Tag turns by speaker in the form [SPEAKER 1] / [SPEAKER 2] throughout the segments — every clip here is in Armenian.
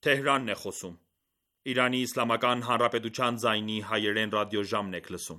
[SPEAKER 1] Թեհրանն է խոսում։ Իրանի Իսլամական Հանրապետության ձայնի հայերեն ռադիոժամն եք լսում։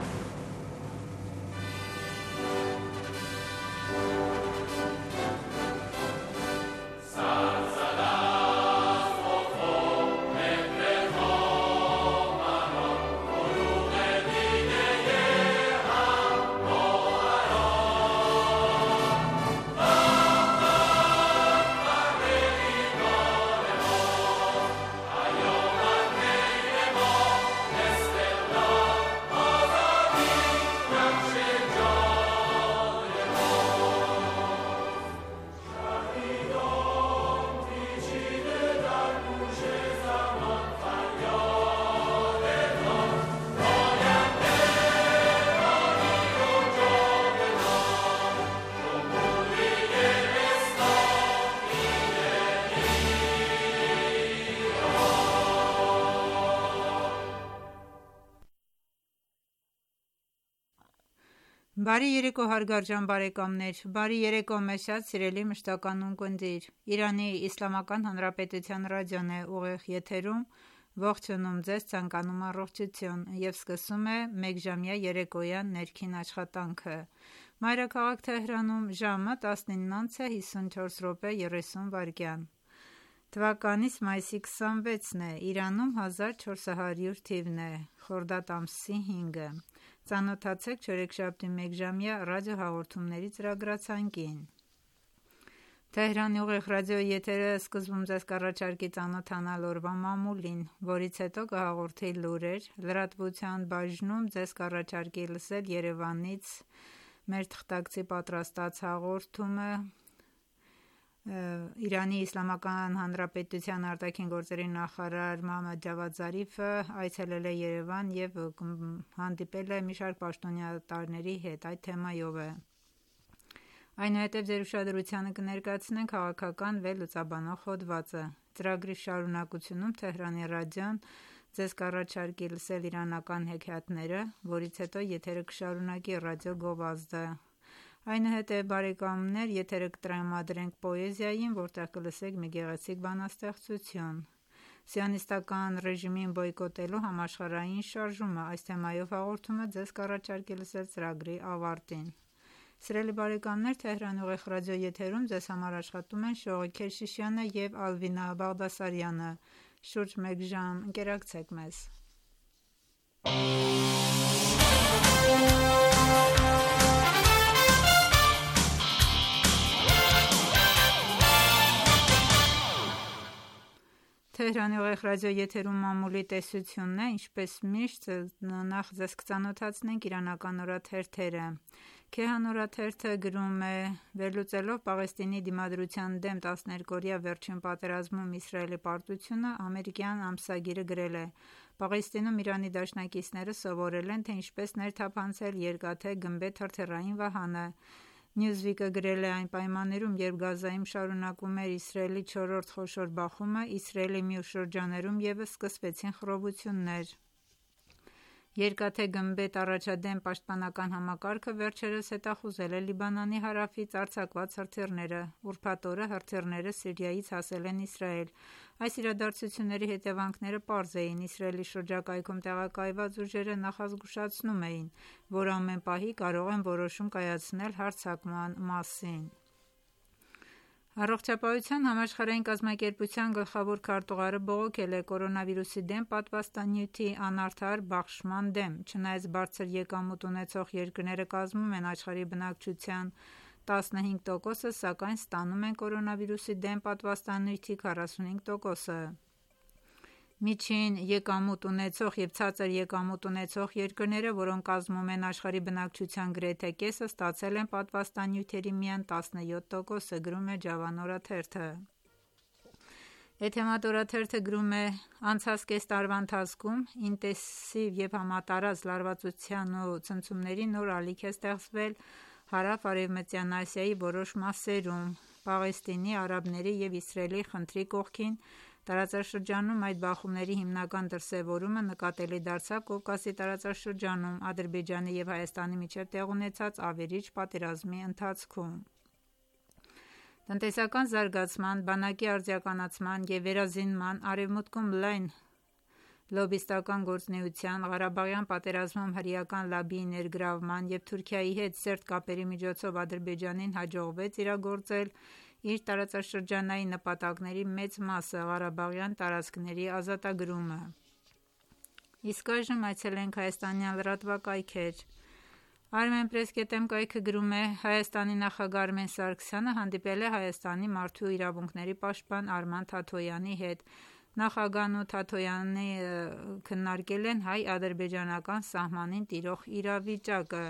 [SPEAKER 2] Բարի երեկո հարգարժան բարեկամներ, բարի երեկո մեզ շատ սիրելի մշտական ունկնդիր, Իրանի Իսլամական Հանրապետության ռադիոն է ուղիղ եթերում, ողջունում ձեզ, ցանկանում առողջություն և սկսում է մեկժամյա երեկոյան ներքին աշխատանքը։ Մայրաքաղաք Թեհրանում ժամը 19:54:30 Թվականից մայիսի 26-ն է, Իրանում 1400 թիվն է, խորդադ ամսի 5-ը։ Ծանոթացեք չորեքշաբթի մեկժամյա ռադիոհաղորդումների ծրագրացանկին։ Թեհրանի ուղիղ ռադիոյի եթերը սկզբում ձեզ կառաջարկի ծանոթանալ օրվա մամուլին, որից հետո կհաղորդի լուրեր, լրատվության բաժնում ձեզ կառաջարկի լսել Երևանից մեր թղթակցի պատրաստած հաղորդումը, Իրանի Իսլամական Հանրապետության արտաքին գործերի նախարար Մոհամմադ Ջավադ Զարիֆը այցելել է Երևան և հանդիպել է մի շարք պաշտոնատարների հետ, այդ թեմայով է։ Այնուհետև ձեր ուշադրությանը կներկայացնենք քաղաքական վերլուծաբանող հոդվածը։ Ծրագրի շարունակությունում Թեհրանի ռադիոն ձեզ կառաջարկի լսել իրանական հեքիաթները, որից հետո եթերը կշարունակի ռադիո գովազդը։ Այնուհետև բարեկամներ եթերը կտրամադրենք պոեզիային, որտեղ կլսեք մի գեղեցիկ բանաստեղծություն։ Սիոնիստական ռեժիմին բոյկոտելու համաշխարհային շարժումը, այս թեմայով հաղորդումը ձեզ կառաջարկի լսել ծրագրի ավարտին։ Սիրելի բարեկամներ, Թեհրանի ուղիղ ռադիոյի եթերում ձեզ համար աշխատում են Շողիկ Քերշիշյանը և Ալվինա Բաղդասարյանը։ Շուրջ մեկ ժամ ընկերակցեք մեզ։ Թեհրանի ուղիղ ռադիոյի եթերում մամուլի տեսությունն է, ինչպես միշտ նախ ձեզ կծանոթացնենք իրանական օրաթերթերը։ Քեհան օրաթերթը գրում է. վերլուծելով Պաղեստինի դիմադրության դեմ 12-օրյա վերջին պատերազմում Իսրայելի պարտությունը, ամերիկյան ամսագիրը գրել է. Պաղեստինում Իրանի դաշնակիցները սովորել են, թե ինչպես ներթափանցել երկաթե գմբեթ հրթիռային վահանը։ Newsweek-ը գրել է. այն պայմաններում, երբ Գազայում շարունակվում էր Իսրայելի 4-րդ խոշոր բախումը, Իսրայելի մյուս շրջաններում ևս սկսվեցին խռովություններ։ Երկաթե գմբեթ առաջադեմ պաշտպանական համակարգը վերջերս հետախուզել է Լիբանանի հարավից արձակված հրթիռները։ Ուրբաթ օրը հրթիռները Սիրիայից հասել են Իսրայել։ Այս իրադարձությունների հետևանքները պարզ էին։ Իսրայելի շրջակայքում տեղակայված ուժերը նախազգուշացնում էին, որ ամեն պահի կարող են որոշում կայացնել հարձակման մասին։ Առողջապահության համաշխարհային կազմակերպության գլխավոր քարտուղարը բողոքել է կորոնավիրուսի դեմ պատվաստանյութի անարդար բաշխման դեմ։ Չնայած բարձր եկամուտ ունեցող երկրները կազմում են աշխարհի բնակչության 15%-ը, սակայն ստանում են կորոնավիրուսի դեմ պատվաստանյութի 45%-ը։ Միջին եկամուտ ունեցող և ցածր եկամուտ ունեցող երկրները, որոնք կազմում են աշխարհի բնակչության գրեթե կեսը, ստացել են պատվաստանյութերի միայն 17%-ը, գրում է Ջավան օրաթերթը։ Էթեմադ օրաթերթը գրում է. անցած կես տարվա ընթացքում ինտենսիվ և համատարած լարվածության ու ցնցումների նոր ալիք է ստեղծվել հարավ-արևմտյան Ասիայի որոշ մասերում։ Պաղեստինի, արաբների և Իսրայելի խնդրի կողքին տարածաշրջանում այդ բախումների հիմնական դրսևորումը նկատելի դարձավ Կովկասի տարածաշրջանում Ադրբեջանի և Հայաստանի միջև տեղ ունեցած ավերիչ պատերազմի ընթացքում։ Տնտեսական զարգացման, բանակի արդիականացման և վերազինման, Արևմուտքում լայն լոբբիստական գործունեության, Ղարաբաղյան պատերազմում հրեական լոբբիի ներգրավման և Թուրքիայի հետ սերտ կապերի միջոցով Ադրբեջանին հաջողվեց իրագործել իր տարածաշրջանային նպատակների մեծ մասը՝ Ղարաբաղյան տարածքների ազատագրումը։ Իսկ այժմ այցելենք հայաստանյան լրատվակայքեր։ Armenpress.am կայքը գրում է. Հայաստանի նախագահ Արմեն Սարգսյանը հանդիպել է Հայաստանի մարդու իրավունքների պաշտպան Արման Թաթոյանի հետ։ Նախագահն ու Թաթոյանը քննարկել են հայ-ադրբեջանական սահմանին տիրող իրավիճակը։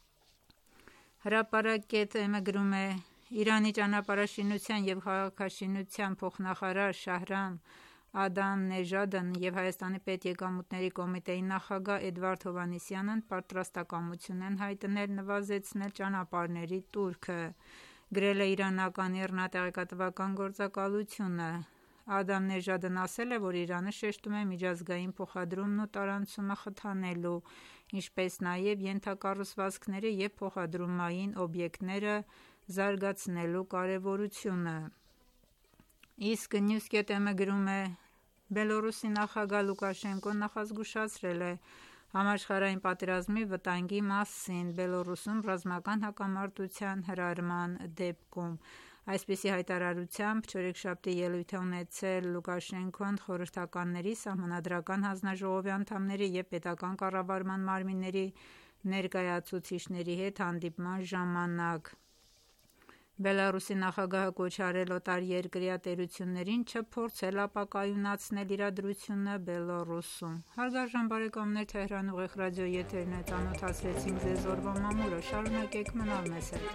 [SPEAKER 2] Հրապարակ.am գրում է. Իրանի ճանապարհաշինության և քաղաքաշինության փոխնախարար Շահրամ Ադամ-Նեժադն և Հայաստանի պետեկամուտների կոմիտեի նախագահ Էդվարդ Հովհաննիսյանն պատրաստակամություն են հայտնել նվազեցնել ճանապարհների տուրքը, գրել է իրանական ԻՌՆԱ տեղեկատվական գործակալությունը։ Ադամ-Նեժադն ասել է, որ Իրանը շեշտում է միջազգային փոխադրումն ու տարանցումը խթանելու, ինչպես նաև ենթակառուցվածքները և փոխադրումային օբյեկտները զարգացնելու կարևորությունը։ Իսկ News.am-ը գրում է. Բելոռուսի նախագահ Լուկաշենկոն նախազգուշացրել է համաշխարհային պատերազմի վտանգի մասին Բելոռուսում ռազմական հակամարտության հրահրման դեպքում։ Այսպիսի հայտարարությամբ չորեքշաբթի ելույթ է ունեցել Լուկաշենկոն խորհրդականների, սահմանադրական հանձնաժողովի անդամների և պետական կառավարման մարմինների ներկայացուցիչների հետ հանդիպման ժամանակ։ Բելոռուսի նախագահը կոչ է արել օտարերկրյա տերություններին չփորձել ապակայունացնել իրադրությունը Բելոռուսում։ Հարգարժան բարեկամներ, Թեհրան ուղիղ ռադիոյի եթերն է, ծանոթացրեցինք ձեզ օրվա մամուլը, շարունակեք մնալ մեզ հետ։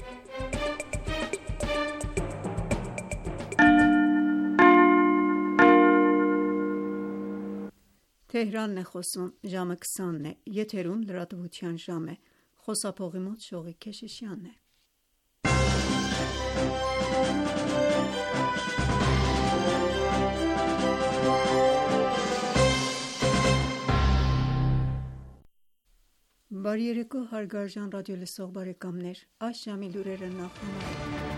[SPEAKER 3] Թեհրանն է խոսում, ժամը 20 է, եթերում լրատվության ժամ է, խոսափողի մոտ Շողիկ Քեշիշյանն է։ Բարի երեկո հարգարժան ռադիոլսող բարեկամներ, այս ժամի լուրերը նախ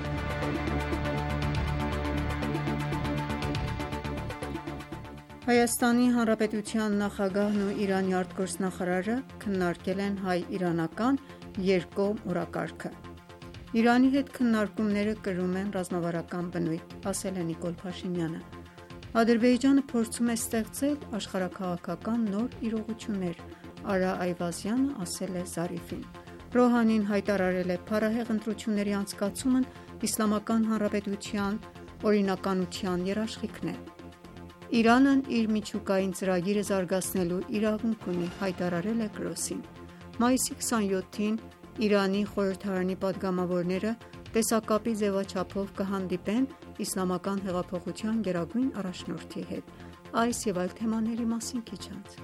[SPEAKER 3] Հայաստանի Հանրապետության նախագահն ու Իրանի արտգործնախարարը քննարկել են հայ-իրանական երկկողմ օրակարգը։ Իրանի հետ քննարկումները կրում են ռազմավարական բնույթ, ասել է Նիկոլ Փաշինյանը։ Ադրբեջանը փորձում է ստեղծել աշխարհաքաղաքական նոր իրողություններ, Արա Այվազյանը ասել է Զարիֆին։ Ռոհանին հայտարարել է փառահեղ ընտրությունների անցկացումն Իսլամական Հանրապետության օրինականության երաշխիքն է։ Իրանն իր միջուկային ծրագիրը զարգացնելու իրավունք ունի, հայտարարել է Գրոսին։ Մայիսի 27-ին Իրանի խորհրդարանի պատգամավորները տեսակապի ձևաչափով կհանդիպեն Իսլամական հեղափոխության գերագույն առաջնորդի հետ։ Այս և այլ թեմաների մասին քիչ անց։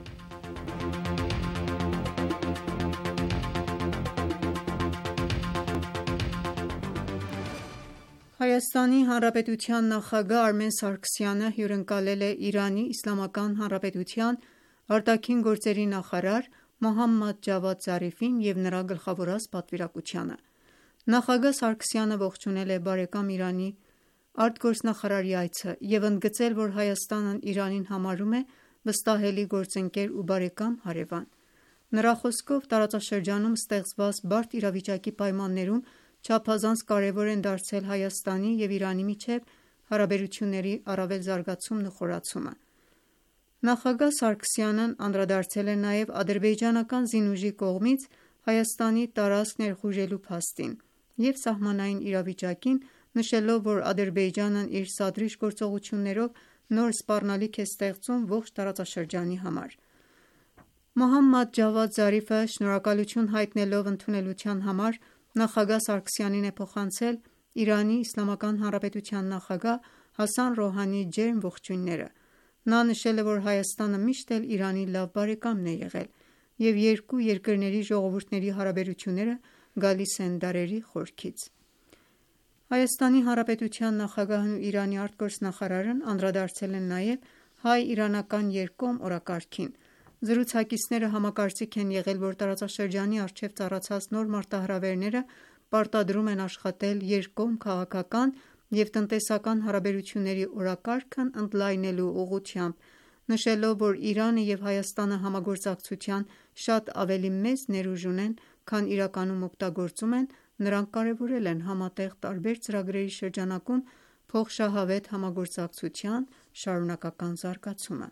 [SPEAKER 3] Հայաստանի Հանրապետության նախագահ Արմեն Սարգսյանը հյուրընկալել է Իրանի Իսլամական Հանրապետության արտաքին գործերի նախարար Մոհամմադ Ջավադ Զարիֆին և նրա գլխավորած պատվիրակությանը։ Նախագահ Սարգսյանը ողջունել է բարեկամ Իրանի արտգործնախարարի այցը և ընդգծել, որ Հայաստանն Իրանին համարում է վստահելի գործընկեր ու բարեկամ հարևան։ Նրա խոսքով տարածաշրջանում ստեղծված բարդ իրավիճակի պայմաններում չափազանց կարևոր են դարձել Հայաստանի և Իրանի միջև հարաբերությունների առավել զարգացումն ու խորացումը։ Նախագահ Սարգսյանն անդրադարձել է նաև ադրբեջանական զինուժի կողմից Հայաստանի տարածք ներխուժելու փաստին և սահմանային իրավիճակին, նշելով, որ Ադրբեջանն իր սադրիչ գործողություններով նոր սպառնալիք է ստեղծում ողջ տարածաշրջանի համար։ Մոհամմադ Ջավադ Զարիֆը շնորհակալություն հայտնելով ընդունելության համար նախագահ Սարգսյանին է փոխանցել Իրանի Իսլամական Հանրապետության նախագահ Հասան Ռոհանիի ջերմ ողջույնները։ Նա նշել է, որ Հայաստանը միշտ էլ Իրանի լավ բարեկամն է եղել և երկու երկրների ժողովուրդների հարաբերությունները գալիս են դարերի խորքից։ Հայաստանի Հանրապետության նախագահն ու Իրանի արտգործնախարարն անդրադարձել են նաև հայ-իրանական երկկողմ օրակարգին։ Զրուցակիցները համակարծիք են եղել, որ տարածաշրջանի առջև ծառացած նոր մարտահրավերները պարտադրում են աշխատել երկկողմ քաղաքական, և տնտեսական հարաբերությունների օրակարգն ընդլայնելու ուղղությամբ, նշելով, որ Իրանը և Հայաստանը համագործակցության շատ ավելի մեծ ներուժ ունեն, քան իրականում օգտագործում են, նրանք կարևորել են համատեղ տարբեր ծրագրերի շրջանակում փոխշահավետ համագործակցության շարունակական զարգացումը։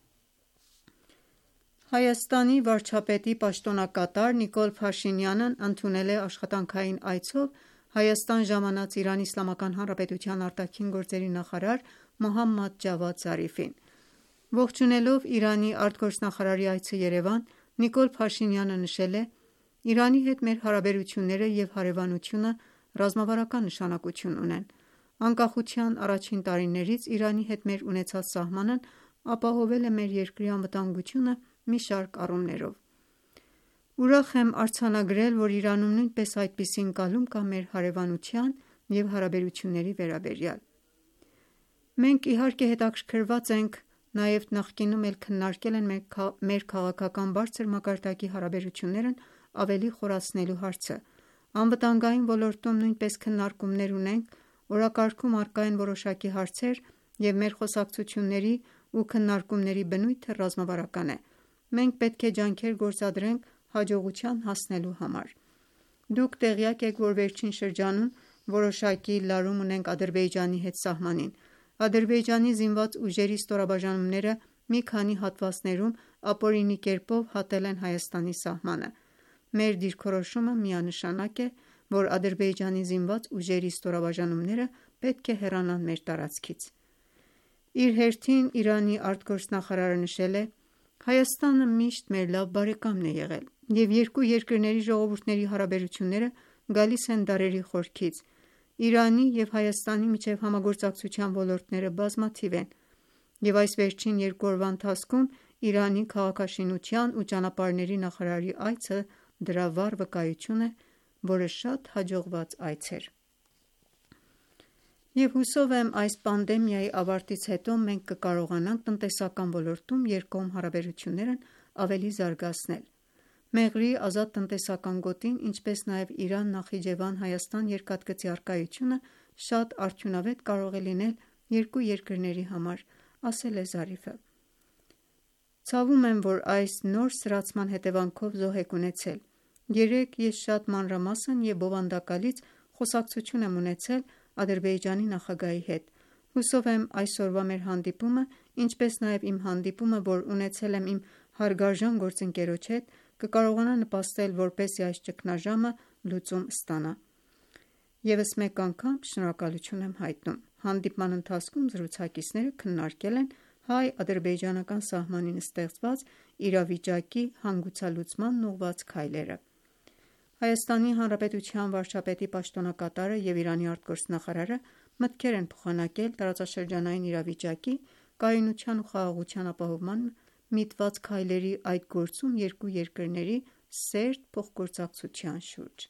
[SPEAKER 3] Հայաստանի վարչապետի պաշտոնակատար Նիկոլ Փաշինյանն ընդունել է աշխատանքային այցով Հայաստան ժամանած ԻԻՀ արտաքին գործերի նախարար Մոհամմադ Ջավադ Զարիֆին։ Ողջունելով Իրանի արտգործնախարարի այցը Երևան, Նիկոլ Փաշինյանը նշել է. «Իրանի հետ մեր հարաբերությունները և հարևանությունը ռազմավարական նշանակություն ունեն։ Անկախության առաջին տարիներից Իրանի հետ մեր ունեցած սահմանն ապահովել է մեր երկրի անվտանգությունը մի շարք առումներով։ Ուրախ եմ արձանագրել, որ Իրանում նույնպես այդպիսի ընկալում կա մեր հարևանության և հարաբերությունների վերաբերյալ։ Մենք իհարկե հետաքրքրված ենք նաև նախկինում էլ քննարկել են մեր քաղաքական բարձր մակարդակի հարաբերություններն ավելի խորացնելու հարցը։ Անվտանգային ոլորտում նույնպես քննարկումներ ունենք, օրակարգում առկա են որոշակի հարցեր և մեր խոսակցությունների ու քննարկումների բնույթը ռազմավարական է։ Մենք պետք է ջանքեր գործադրենք հաջողության հասնելու համար։ Դուք տեղյակ եք, որ վերջին շրջանում որոշակի լարում ունենք Ադրբեջանի հետ սահմանին։ Ադրբեջանի զինված ուժերի ստորաբաժանումները մի քանի հատվածներում ապօրինի կերպով հատել են Հայաստանի սահմանը։ Մեր դիրքորոշումը միանշանակ է, որ Ադրբեջանի զինված ուժերի ստորաբաժանումները պետք է հեռանան մեր տարածքից»։ Իր հերթին Իրանի արտգործնախարարը նշել է. «Հայաստանը միշտ մեր լավ բարեկամն է եղել, և երկու երկրների ժողովուրդների հարաբերությունները գալիս են դարերի խորքից։ Իրանի և Հայաստանի միջև համագործակցության ոլորտները բազմաթիվ են, և այս վերջին 2 օրվա ընթացքում Իրանի քաղաքաշինության ու ճանապարհների նախարարի այցը դրա վառ վկայություն է, որը շատ հաջողված այց էր։ Եվ հուսով եմ այս պանդեմիայի ավարտից հետո մենք կկարողանանք տնտեսական ոլորտում երկկողմ հարաբերություններն ավելի զարգացնել։ Մեղրի ազատ տնտեսական գոտին, ինչպես նաև Իրան-Նախիջևան-Հայաստան երկաթգծի առկայությունը շատ արդյունավետ կարող է լինել երկու երկրների համար, ասել է Զարիֆը։ Ցավում եմ, որ այս նոր սրացման հետևանքով զոհ եք ունեցել։ Երեկ ես շատ մանրամասն և բովանդակալից խոսակցություն եմ ունեցել Ադրբեջանի նախագահի հետ։ Հուսով եմ այսօրվա մեր հանդիպումը, ինչպես նաև իմ հանդիպումը, որ ունեցել եմ իմ հարգարժան գործընկերոջ հետ, կկարողանա նպաստել, որպեսզի այս ճգնաժամը լուծում ստանա։ Եվս մեկ անգամ շնորհակալություն եմ հայտնում։ Հանդիպման ընթացքում զրուցակիցները քննարկել են հայ-ադրբեջանական սահմանին ստեղծված իրավիճակի հանգուցալուծմանն ուղղված քայլերը։ Հայաստանի Հանրապետության վարչապետի պաշտոնակատարը և Իրանի արտգործնախարարը մտքեր են փոխանակել տարածաշրջանային իրավիճակի, կայունության ու խաղաղության ապահովման միտված քայլերի, այդ գործում երկու երկրների սերտ փոխգործակցության շուրջ։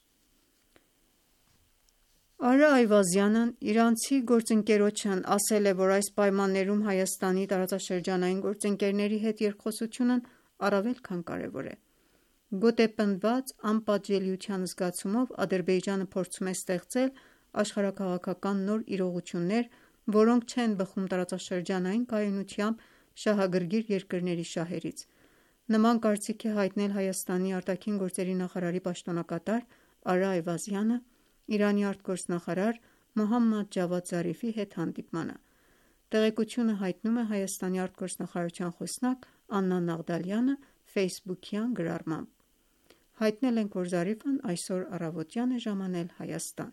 [SPEAKER 3] Արա Այվազյանն իրանցի գործընկերոջն ասել է, որ այս պայմաններում Հայաստանի տարածաշրջանային գործընկերների հետ երկխոսությունն առավել քան կարևոր է։ Գոտեպնդված անպատժելիության զգացումով Ադրբեջանը փորձում է ստեղծել աշխարհաքաղաքական նոր իրողություններ, որոնք չեն բխում տարածաշրջանային կայունությամբ շահագրգիռ երկրների շահերից։ Նման կարծիք է հայտնել Հայաստանի արտաքին գործերի նախարարի պաշտոնակատար Արա Այվազյանը Իրանի արտգործնախարար Մոհամմադ Ջավադ Զարիֆի հետ հանդիպմանը։ Տեղեկությունը հայտնում է Հայաստանի արտգործնախարարության խոսնակ Աննա Նաղդալյանը Facebook-յան գրառմամբ։ Հայտնել ենք, որ Զարիֆն այսօր առավոտյան է ժամանել Հայաստան։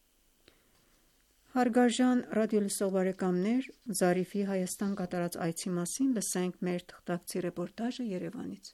[SPEAKER 3] Հարգարժան ռադիոլսող բարեկամներ, Զարիֆի Հայաստան կատարած այցի մասին լսենք մեր թղթակցի ռեպորտաժը Երևանից։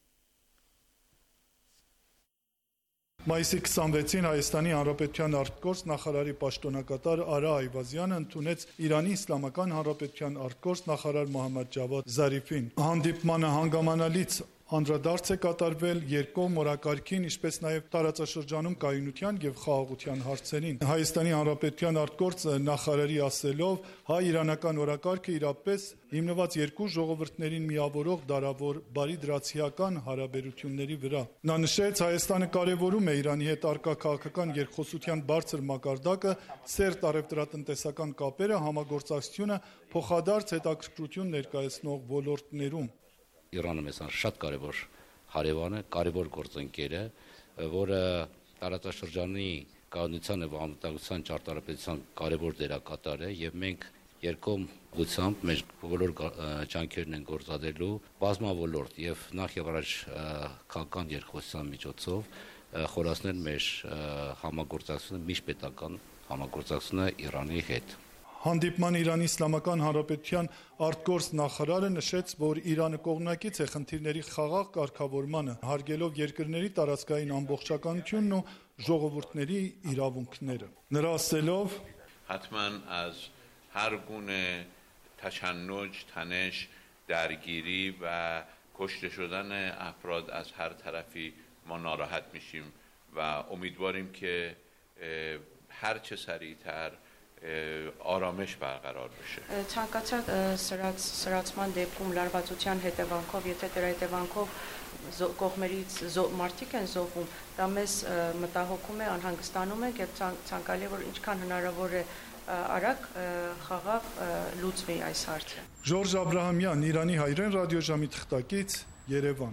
[SPEAKER 4] Մայիսի 26-ին Հայաստանի Հանրապետության արտգործնախարարի պաշտոնակատար Արա Այվազյանը ընդունեց Իրանի Իսլամական Հանրապետության արտգործնախարար Մոհամմադ Ջավադ Զարիֆին։ Հանդիպմանը հանգամանալից անդրադարձ է կատարվել երկկողմ օրակարգին, ինչպես նաև տարածաշրջանում կայունության եւ խաղաղության հարցերին։ Հայաստանի Հանրապետության արտգործ նախարարի ասելով, հայ-իրանական օրակարգը իրապես հիմնված երկու ժողովուրդներին միավորող դարավոր բարիդրացիական հարաբերությունների վրա։ Նա նշեց, Հայաստանը կարևորում է Իրանի հետ առկա քաղաքական երկխոսության բարձր մակարդակը, սերտ առևտրատնտեսական կապերը, համագործակցությունը փոխադարձ հետաքրքրություն ներկայացնող ոլորտներում։
[SPEAKER 5] Իրանը մեզ շատ կարևոր հարևան է, կարևոր գործընկեր է, որը տարածաշրջանի կայունության եւ անվտանգության ճարտարապետության կարևոր դերակատար է եւ մենք երկկողմ ուղղությամբ մեր բոլոր ջանքերն են գործադրելու բազմավոլորտ եւ նախ եւ առաջ քաղաքական երկխոսության միջոցով խորացնել մեր համագործակցությունը միջպետական համագործակցությունը Իրանի հետ։
[SPEAKER 4] Հանդիպման Իրանի Իսլամական Հանրապետության արտգործ նախարարը նշեց, որ Իրանը կողմնակից է խնդիրների խաղաղ կարգավորմանը, հարգելով երկրների տարածքային ամբողջականությունն ու ժողովուրդների իրավունքները։ Նրա ասելով,
[SPEAKER 6] حتما از هر گونه تشنج، تنش، درگیری و کشته شدن افراد از هر طرفی ما ناراحت میشیم و امیدواریم که هر چه سریعتر آرامش برقرار بشه.
[SPEAKER 7] Ցանկացած սրացման դեպքում լարվածության հետևանքով, եթե դրա հետևանքով կողմերից մարդիկ են զոհվում, դա մեզ մտահոգում է, անհանգստանում է եւ ցանկալի է որ ինչքան հնարավոր է արագ խաղաղ լուծվի այս հարցը։
[SPEAKER 4] Ժորժ Աբրահամյան, Իրանի հայրեն ռադիոժամի թղթակից, Երևան։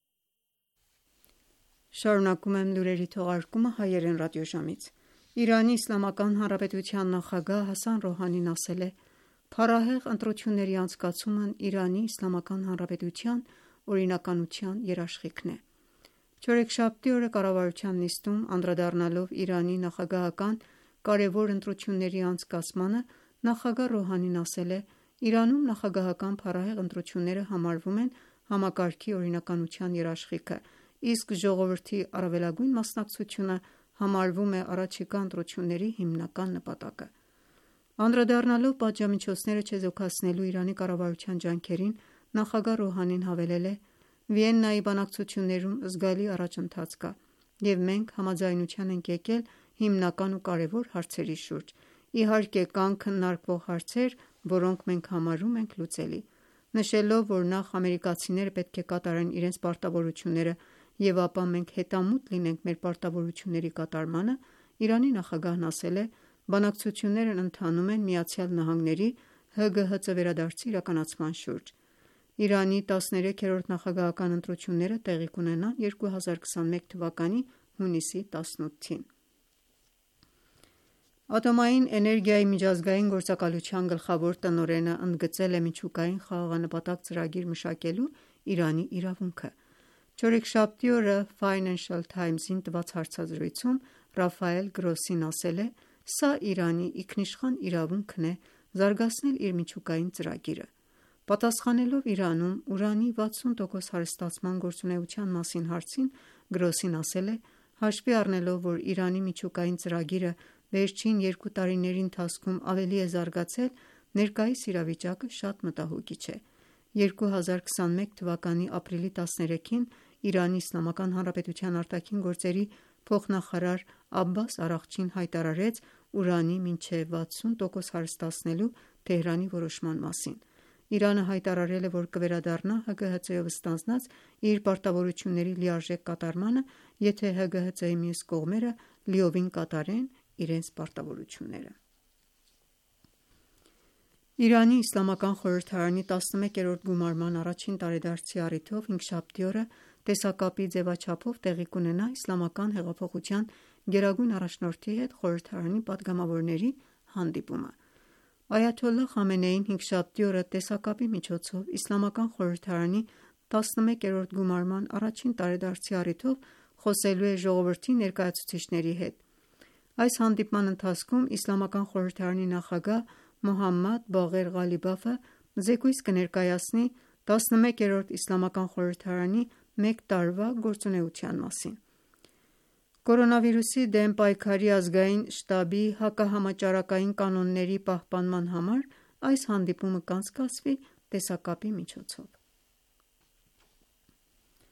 [SPEAKER 3] Շարունակում եմ լուրերի թողարկումը հայերեն ռադիոժամից։ Իրանի Իսլամական Հանրապետության նախագահ Հասան Ռոհանին ասել է. «Փառահեղ ընտրությունների անցկացումն Իրանի Իսլամական Հանրապետության օրինականության երաշխիքն է»։ Չորեքշաբթի օրը կառավարության նիստում անդրադառնալով Իրանի նախագահական կարևոր ընտրությունների անցկացմանը, նախագահ Ռոհանին ասել է. «Իրանում նախագահական փառահեղ ընտրությունները համարվում են համակարգի օրինականության երաշխիքը, իսկ ժողովրդի առավելագույն մասնակցությունը համարվում է առաջիկա ընտրությունների հիմնական նպատակը»։ Անդրադառնալով պատժամիջոցները չեզոքացնելու Իրանի կառավարության ջանքերին, նախագահ Ռոհանին հավելել է. «Վիեննայի բանակցություններում զգալի առաջընթաց կա, և մենք համաձայնության ենք եկել հիմնական ու կարևոր հարցերի շուրջ։ Իհարկե կան քննարկվող հարցեր, որոնք մենք համարում ենք լուծելի»։ Նշելով, որ նախ ամերիկացիները պետք է կատարեն իրենց պարտավորությունները և ապա մենք հետամուտ լինենք մեր պարտավորությունների կատարմանը, Իրանի նախագահն ասել է. «Բանակցություններն ընթանում են ԱՄՆ-ի ՀԳՀԾ վերադարձի իրականացման շուրջ»։ Իրանի 13-րդ նախագահական ընտրությունները տեղի կունենան 2021 թվականի հունիսի 18-ին։ Ատոմային էներգիայի միջազգային գործակալության գլխավոր տնօրենը ընդգծել է միջուկային խաղաղանպատակ ծրագիր մշակելու Իրանի իրավունքը։ Չորեքշաբթի օրը Financial Times-ին տված հարցազրույցում Ռաֆայել Գրոսին ասել է. «Սա Իրանի ինքնիշխան իրավունքն է զարգացնել իր միջուկային ծրագիրը»։ Պատասխանելով Իրանում ուրանի 60% հարստացման գործունեության մասին հարցին, Գրոսին ասել է. «Հաշվի առնելով, որ Իրանի միջուկային ծրագիրը վերջին 2 տարիների ընթացքում ավելի է զարգացել, ներկայիս իրավիճակը շատ մտահոգիչ է»։ 2021 թվականի ապրիլի 13-ին Իրանի Իսլամական Հանրապետության արտաքին գործերի փոխնախարար Աբբաս Արաղչին հայտարարեց ուրանի մինչև 60% հարստացնելու Թեհրանի որոշման մասին։ Իրանը հայտարարել է, որ կվերադառնա ՀԳՀԾ-ով ստանձնած իր պարտավորությունների լիարժեք կատարմանը, եթե ՀԳՀԾ-ի մյուս կողմերը լիովին կատարեն իրենց պարտավորությունները։ Իրանի Իսլամական խորհրդարանի 11-րդ գումարման առաջին տարեդարձի առիթով հինգշաբթի օրը տեսակապի ձևաչափով տեղի կունենա Իսլամական հեղափոխության գերագույն առաջնորդի հետ խորհրդարանի պատգամավորների հանդիպումը։ Այաթոլլահ Խամենեին հինգշաբթի օրը տեսակապի միջոցով Իսլամական խորհրդարանի 11-րդ գումարման առաջին տարեդարձի առիթով խոսելու է ժողովրդի ներկայացուցիչների հետ։ Այս հանդիպման ընթացքում Իսլամական խորհրդարանի նախագահ Մոհամմադ Բաղեր Ղալիբաֆը զեկույց կներկայացնի 11-րդ Իսլամական խորհրդարանի մեկ տարվա գործունեության մասին։ Կորոնավիրուսի դեմ պայքարի ազգային շտաբի հակահամաճարակային կանոնների պահպանման համար այս հանդիպումը կանցկացվի տեսակապի միջոցով։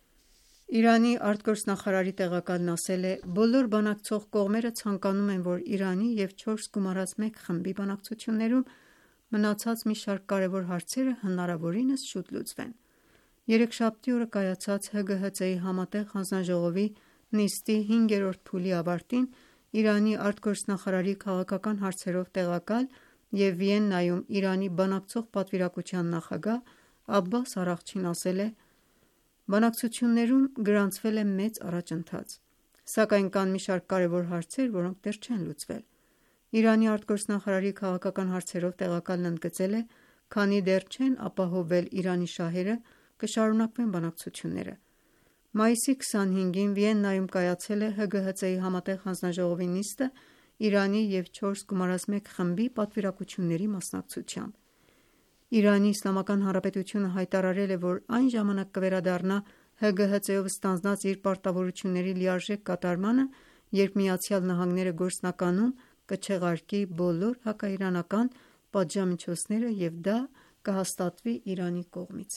[SPEAKER 3] Իրանի արտգործնախարարի տեղակալն ասել է. «Բոլոր բանակցող կողմերը ցանկանում են, որ Իրանի և 4 գումարած 1 խմբի բանակցություններում մնացած մի շարք կարևոր հարցերը հնարավորինս շուտ լուծվեն»։ Երեքշաբթի օրը կայացած ՀԳՀԾ-ի համատեղ հանձնաժողովի նիստի 5-րդ փուլի ավարտին Իրանի արտգործնախարարի քաղաքական հարցերով տեղակալ և Վիեննայում Իրանի բանակցող պատվիրակության նախագահ Աբբաս Արաղչին ասել է. «Բանակցություններում գրանցվել է մեծ առաջընթաց, սակայն կան մի շարք կարևոր հարցեր, որոնք դեռ չեն լուծվել»։ Իրանի արտգործնախարարի քաղաքական հարցերով տեղակալն ընդգծել է. «Քանի դեռ չեն ապահովվել Իրանի շահերը, կշարունակվեն բանակցությունները»։ Մայիսի 25-ին Վիեննայում կայացել է ՀԳՀԾ-ի համատեղ հանձնաժողովի նիստը Իրանի և 4 գումարած 1 խմբի պատվիրակությունների մասնակցությամբ։ Իրանի Իսլամական Հանրապետությունը հայտարարել է, որ այն ժամանակ կվերադառնա ՀԳՀԾ-ով ստանձնած իր պարտավորությունների լիարժեք կատարմանը, երբ ԱՄՆ-ը գործնականում կչեղարկի բոլոր հակաիրանական պատժամիջոցները և դա կհաստատվի Իրանի կողմից։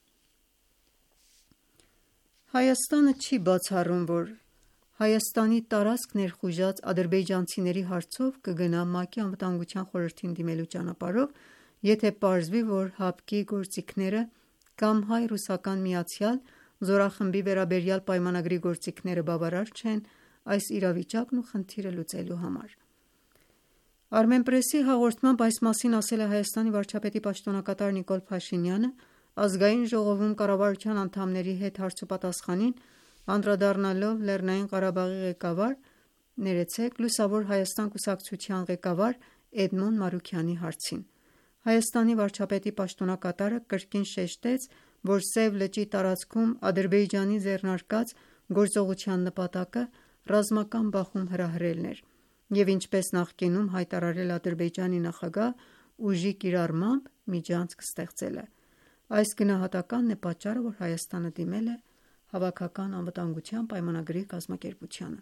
[SPEAKER 3] Հայաստանը չի բացառում, որ Հայաստանի տարածք ներխուժած ադրբեջանցիների հարցով կգնա ՄԱԿ-ի Անվտանգության խորհրդին դիմելու ճանապարհով, եթե պարզվի, որ ՀԱՊԿ-ի գործիքները կամ հայ-ռուսական միացյալ զորախմբի վերաբերյալ պայմանագրի գործիքները բավարար չեն այս իրավիճակն ու խնդիրը լուծելու համար։ Armenpress-ի հաղորդմամբ այս մասին ասել է Հայաստանի վարչապետի պաշտոնակատար Նիկոլ Փաշինյանը Ազգային ժողովում կառավարության անդամների հետ հարցոպատասխանին անդրադառնալով Լեռնային Ղարաբաղի Լուսավոր Հայաստան կուսակցության ղեկավար Էդմոն Մարուքյանի հարցին։ Հայաստանի վարչապետի պաշտոնակատարը կրկին շեշտեց, որ Սև լճի տարածքում Ադրբեջանի ձեռնարկած գործողության նպատակը ռազմական բախում հրահրելն էր և ինչպես նախկինում հայտարարել Ադրբեջանի նախագահ ուժի կիրառմամբ միջանցք ստեղծելը։ Այս գնահատականն է պատճառը, որ Հայաստանը դիմել է Հավաքական անվտանգության պայմանագրի կազմակերպությանը։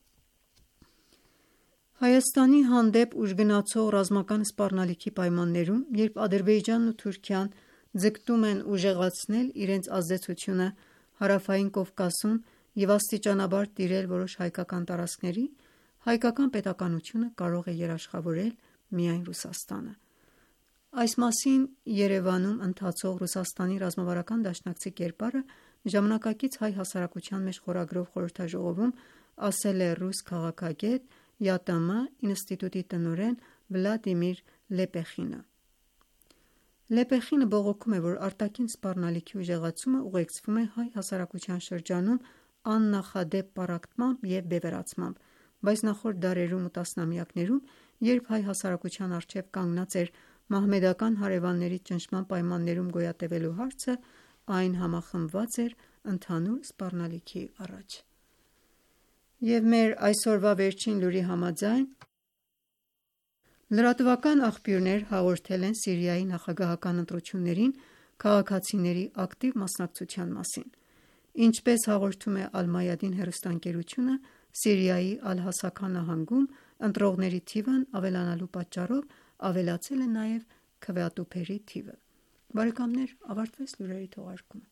[SPEAKER 3] Հայաստանի հանդեպ ուժգնացող ռազմական սպառնալիքի պայմաններում, երբ Ադրբեջանն ու Թուրքիան ձգտում են ուժեղացնել իրենց ազդեցությունը Հարավային Կովկասում և աստիճանաբար տիրել որոշ հայկական տարածքների, հայկական պետականությունը կարող է երաշխավորել միայն Ռուսաստանը։ Այս մասին Երևանում ընթացող Ռուսաստանի ռազմավարական դաշնակցի կերպարը ժամանակակից հայ հասարակության մեջ խորագրով խորհրդաժողովում ասել է ռուս քաղաքագետ ՅԱՏՄ ինստիտուտի տնօրեն Վլադիմիր Լեպեխինը։ Լեպեխինը բողոքում է, որ արտաքին սպառնալիքի ուժեղացումը ուղեկցվում է հայ հասարակության շրջանում աննախադեպ պառակտմամբ և բևեռացմամբ, բայց նախորդ դարերում ու տասնամյակներում, երբ հայ հասարակության առջև կանգնած էր մահմեդական հարևանների ճնշման պայմաններում գոյատևելու հարցը, այն համախմբված էր ընդհանուր սպառնալիքի առաջ։ Եվ մեր այսօրվա վերջին լուրի համաձայն լրատվական աղբյուրներ հաղորդել են Սիրիայի նախագահական ընտրություններին քաղաքացիների ակտիվ մասնակցության մասին։ Ինչպես հաղորդում է Ալ-Մայադին հեռուստաընկերությունը, Սիրիայի Ալ-Հասակա նահանգում ընտրողների թիվն ավելանալու պատճառով ավելացել է նաև քվեատուփերի թիվը։ Բարեկամներ, ավարտվեց լուրերի թողարկումը։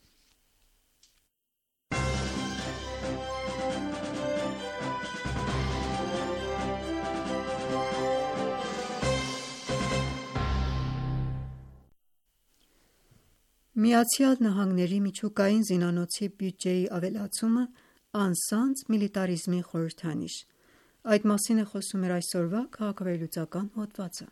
[SPEAKER 3] Միացյալ Նահանգների միջուկային զինանոցի բյուջեի ավելացումը անցանց միլիտարիզմի խորհրդանիշ։ Այդ մասին է խոսում մեր այսօրվա քաղաքավերլուծական հոդվածը։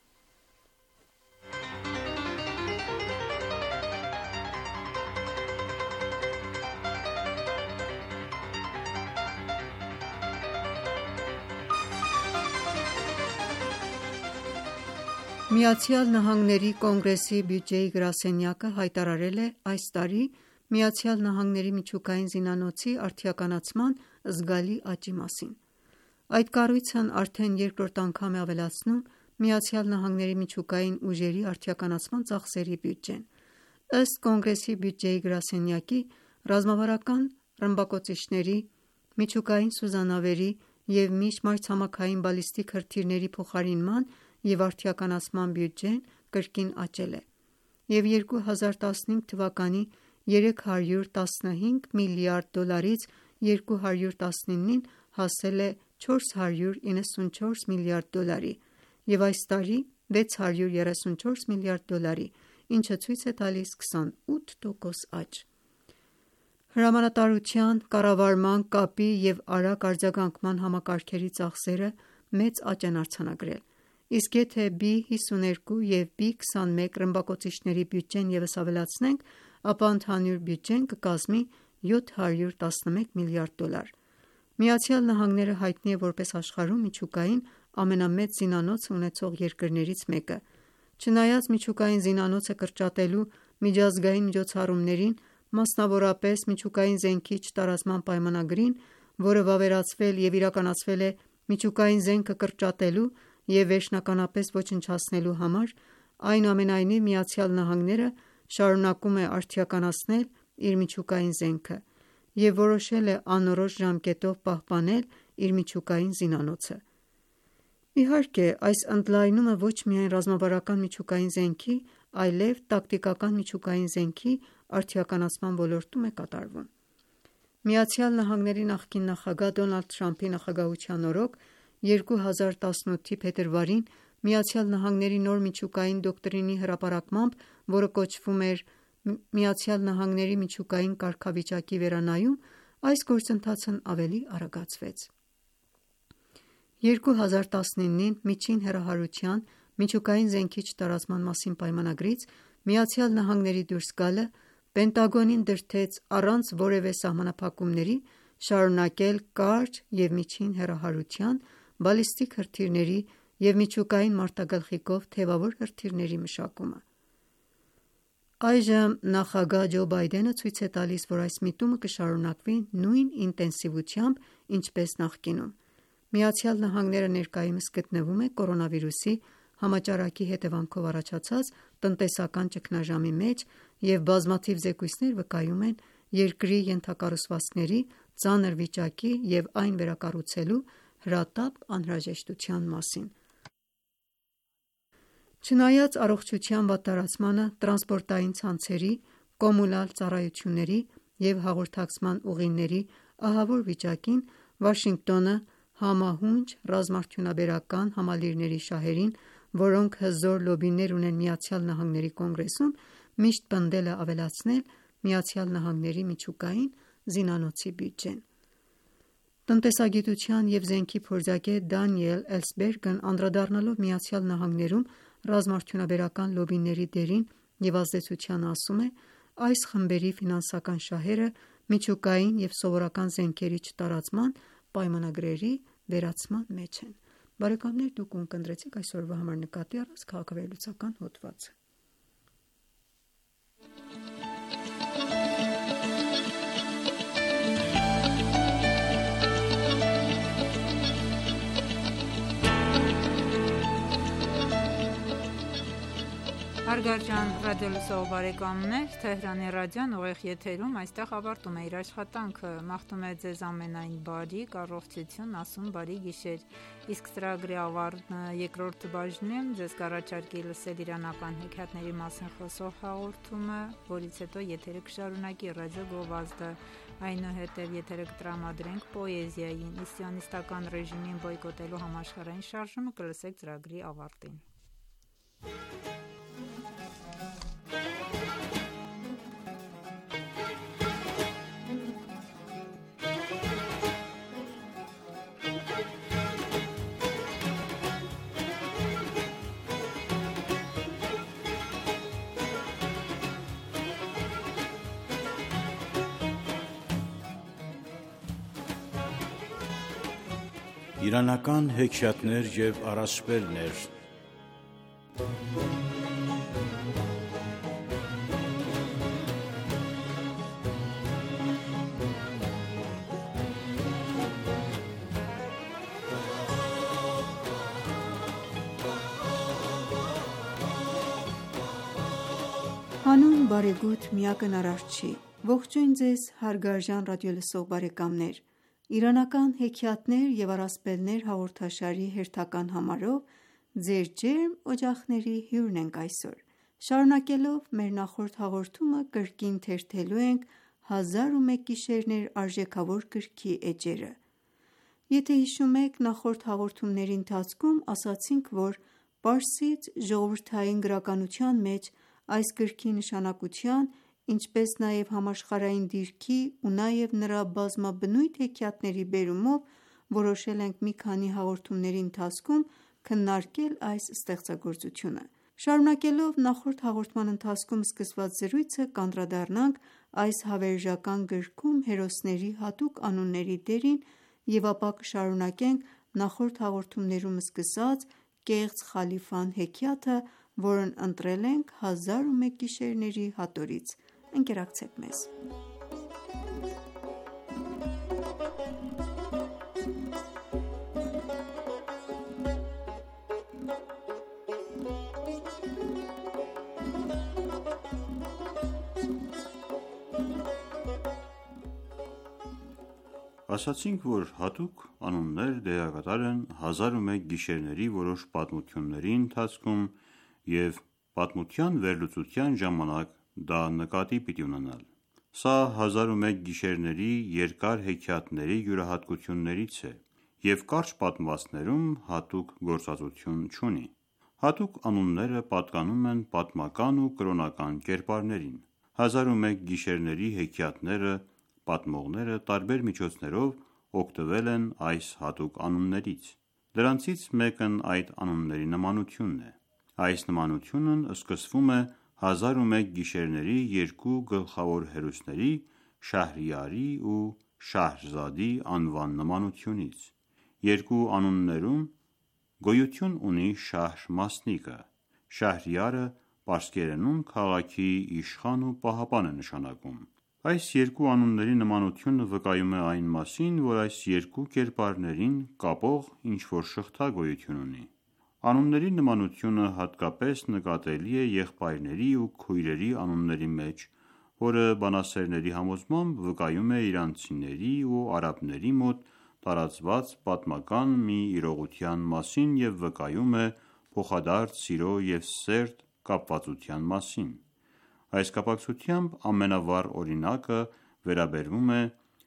[SPEAKER 3] Միացյալ Նահանգների Կոնգրեսի բյուջեի գրասենյակը հայտարարել է այս տարի ԱՄՆ միջուկային զինանոցի արդիականացման զգալի աճի մասին։ Այդ կառույցն արդեն երկրորդ անգամ է ավելացնում ԱՄՆ միջուկային ուժերի արդիականացման ծախսերի բյուջեն։ Ըստ Կոնգրեսի բյուջեի գրասենյակի, ռազմավարական ռմբակոծիչների, միջուկային սուզանավերի և միջմայրցամաքային բալիստիկ հրթիռների փոխարինման և արդիականացման բյուջեն կրկին աճել է և 2015 թվականի $315 միլիարդ դոլարից 2019-ին հասել է $494 միլիարդ դոլարի և այս տարի $634 միլիարդ դոլարի, ինչը ցույց է տալիս 28% աճ։ Հրամանատարության, կառավարման, կապի և արագ արձագանքման համակարգերի ծախսերը մեծ աճ են արձանագրել, իսկ եթե B-52 և B-21 ռմբակոծիչների բյուջեն ևս ավելացնենք, ապա ընդհանուր բյուջեն կկազմի $711 միլիարդ։ ԱՄՆ-ը հայտնի է որպես աշխարհում միջուկային ամենամեծ զինանոցը ունեցող երկրներից մեկը։ Չնայած միջուկային զինանոցը կրճատելու միջազգային միջոցառումներին, մասնավորապես միջուկային զենքի չտարածման պայմանագրին, որը վավերացվել և իրականացվել է միջուկային զենքը կրճատելու և վերջնականապես ոչնչացնելու համար, այնուամենայնիվ ԱՄՆ-ը շարունակում է արդիականացնել իր միջուկային զենքը և որոշել է անորոշ ժամկետով պահպանել իր միջուկային զինանոցը։ Իհարկե, այս ընդլայնումը ոչ միայն ռազմավարական միջուկային զենքի, այլև տակտիկական միջուկային զենքի արդիականացման ոլորտում է կատարվում։ ԱՄՆ նախկին նախագահ Դոնալդ Թրամփի նախագահության օրոք 2018-ի փետրվարին ԱՄՆ նոր միջուկային դոկտրինի հրապարակմամբ, որը կոչվում էր «ԱՄՆ միջուկային կարգավիճակի վերանայում», այս գործընթացն ավելի արագացվեց։ 2019-ին միջին հեռահարության միջուկային զենքի չտարածման մասին պայմանագրից ԱՄՆ-ի դուրս գալը Պենտագոնին դրդեց առանց որևէ սահմանափակումների շարունակել կարճ և միջին հեռահարության, բալիստիկ հրթիռների և միջուկային մարտագլխիկով թևավոր հրթիռների մշակումը։ Այժմ նախագահ Ջո Բայդենը ցույց է տալիս, որ այս միտումը կշարունակվի նույն ինտենսիվությամբ, ինչպես նախկինում։ ԱՄՆ-ը ներկայումս գտնվում է կորոնավիրուսի համաճարակի հետևանքով առաջացած տնտեսական ճգնաժամի մեջ և բազմաթիվ զեկույցներ վկայում են երկրի ենթակառուցվածքների ծանր վիճակի և այն վերակառուցելու հրատապ անհրաժեշտության մասին։ Չնայած առողջության վատթարացմանը, տրանսպորտային ցանցերի, կոմունալ ծառայությունների և հաղորդակցման ուղիների ահավոր վիճակին, Վաշինգտոնը համահունչ ռազմարդյունաբերական համալիրների շահերին, որոնք հզոր լոբբիներ ունեն ԱՄՆ Կոնգրեսում, միշտ պնդել է ավելացնել ԱՄՆ միջուկային զինանոցի բյուջեն։ Տնտեսագիտության և զենքի փորձագետ Դանիել Էլսբերգն անդրադառնալով ԱՄՆ-ում ռազմարդյունաբերական լոբբիների դերին և ազդեցությանն ասում է. «Այս խմբերի ֆինանսական շահերը միջուկային և սովորական զենքերի չտարածման պայմանագրերի վերացման մեջ են»։ Բարեկամներ, դուք ունկնդրեցիք այսօրվա համար նկատի առած քաղաքավեհլոցական հոդվածը։
[SPEAKER 2] Հարգարժան ռադիոլսող բարեկամներ, Թեհրանի ռադիոն ուղիղ եթերում այստեղ ավարտում է իր աշխատանքը։ Մաղթում է ձեզ ամենայն բարիք, առողջություն, ասում բարի գիշեր։ Իսկ ծրագրի երկրորդ բաժնում ձեզ կառաջարկի լսել իրանական հեքիաթների մասին խոսող հաղորդումը, որից հետո եթերը կշարունակի ռադիո գովազդը։ Այնուհետև եթերը կտրամադրենք պոեզիային, իսլամիստական ռեժիմին բոյկոտելու համաշխարհային շարժումը կլսեք ծրագրի ավարտին։
[SPEAKER 8] Իրանական հեքիաթներ և առասպելներ։
[SPEAKER 3] Հանուն բարեգութ միակն Արարչի։ Ողջույն ձեզ հարգարժան ռադիոլսող բարեկամներ։ Իրանական հեքիաթներ և առասպելներ հաղորդաշարի հերթական համարով ձեր ջերմ օջախների հյուրն ենք այսօր։ Շարունակելով մեր նախորդ հաղորդումը կրկին թերթելու ենք 1001 գիշերներ արժեքավոր գրքի էջերը։ Եթե հիշում եք, նախորդ հաղորդումների ընթացքում ասացինք, որ պարսից ժողովրդային գրականության մեջ այս գրքի նշանակության, ինչպես նաև համաշխարհային դիրքի ու նաև նրա բազմաբնույթ հեքիաթների բերումով որոշել ենք մի քանի հաղորդումների ընթացքում քննարկել այս ստեղծագործությունը։ Շարունակելով նախորդ հաղորդման ընթացքում սկսված զրույցը կանդրադառնանք այս հավերժական գրքում հերոսների հատուկ անունների դերին և ապա կշարունակենք նախորդ հաղորդումներում սկսած կեղծ խալիֆան հեքիաթը, որն ընտրել ենք 1001 գիշերների հատորից։ Ընկերակցեք մեզ։
[SPEAKER 8] Ասացինք, որ հատուկ անուններ դերակատար են 1001 գիշերների որոշ պատմությունների ընթացքում և պատմության վերլուծության ժամանակ դա նկատի պիտի ունենալ։ Սա 1001 գիշերների երկար հեքիաթների յուրահատկություններից է և կարճ պատմվածքներում հատուկ գործածություն չունի։ Հատուկ անունները պատկանում են պատմական ու կրոնական կերպարներին։ 1001 գիշերների հեքիաթները պատմողները տարբեր միջոցներով օգտվել են այս հատուկ անուններից։ Դրանցից մեկն այդ անունների նմանությունն է։ Այս նմանությունն սկսվում է 1001 գիշերների երկու գլխավոր հերոսների՝ Շահրիարի ու Շահրզադի անվան նմանությունից։ Երկու անուններում գոյություն ունի Շահր մասնիկը։ Շահրիարը պարսկերենում քաղաքի իշխան ու պահապան է նշանակում։ Այս երկու անունների նմանությունը վկայում է այն մասին, որ այս երկու կերպարներին կապող ինչ-որ շղթա գոյություն ունի։ Անունների նմանությունը հատկապես նկատելի է եղբայրների ու քույրերի անունների մեջ, որը բանասերների համոզմամբ վկայում է իրանցիների ու արաբների մոտ տարածված պատմական մի իրողության մասին և վկայում է փոխադարձ սիրո և սերտ կապվածության մասին։ Այս կապակցությամբ ամենավառ օրինակը վերաբերվում է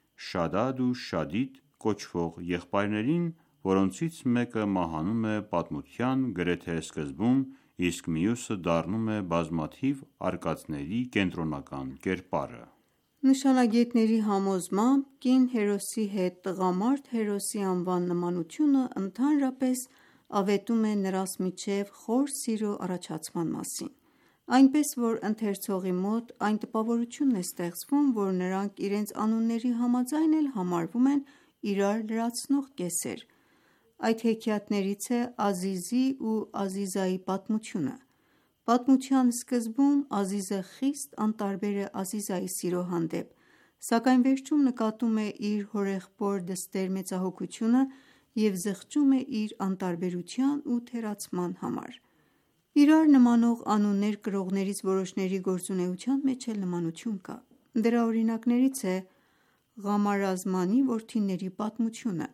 [SPEAKER 8] Շադադ ու Շադիդ կոչվող եղբայրներին, որոնցից մեկը մահանում է պատմության գրեթե սկզբում, իսկ մյուսը դառնում է բազմաթիվ արկածների կենտրոնական կերպարը։
[SPEAKER 3] Նշանագետների համոզմամբ կին հերոսի հետ տղամարդ հերոսի անվան նմանությունը ընդհանրապես ավետում է նրանց միջև խոր սիրո առաջացման մասին, այնպես որ ընթերցողի մոտ այն տպավորությունն է ստեղծվում, որ նրանք իրենց անունների համաձայն էլ համարվում են իրար լրացնող կեսեր։ Այդ հեքիաթներից է Ազիզի ու Ազիզայի պատմությունը։ Պատմության սկզբում Ազիզը խիստ անտարբեր է Ազիզայի սիրո հանդեպ, սակայն վերջում նկատում է իր հորեղբոր դստեր մեծահոգությունը և զղջում է իր անտարբերության ու թերացման համար։ Իրար նմանող անուններ կրողներից որոշների գործունեության մեջ էլ նմանություն կա։ Դրա օրինակներից է Ղամարազմանի որդիների պատմությունը։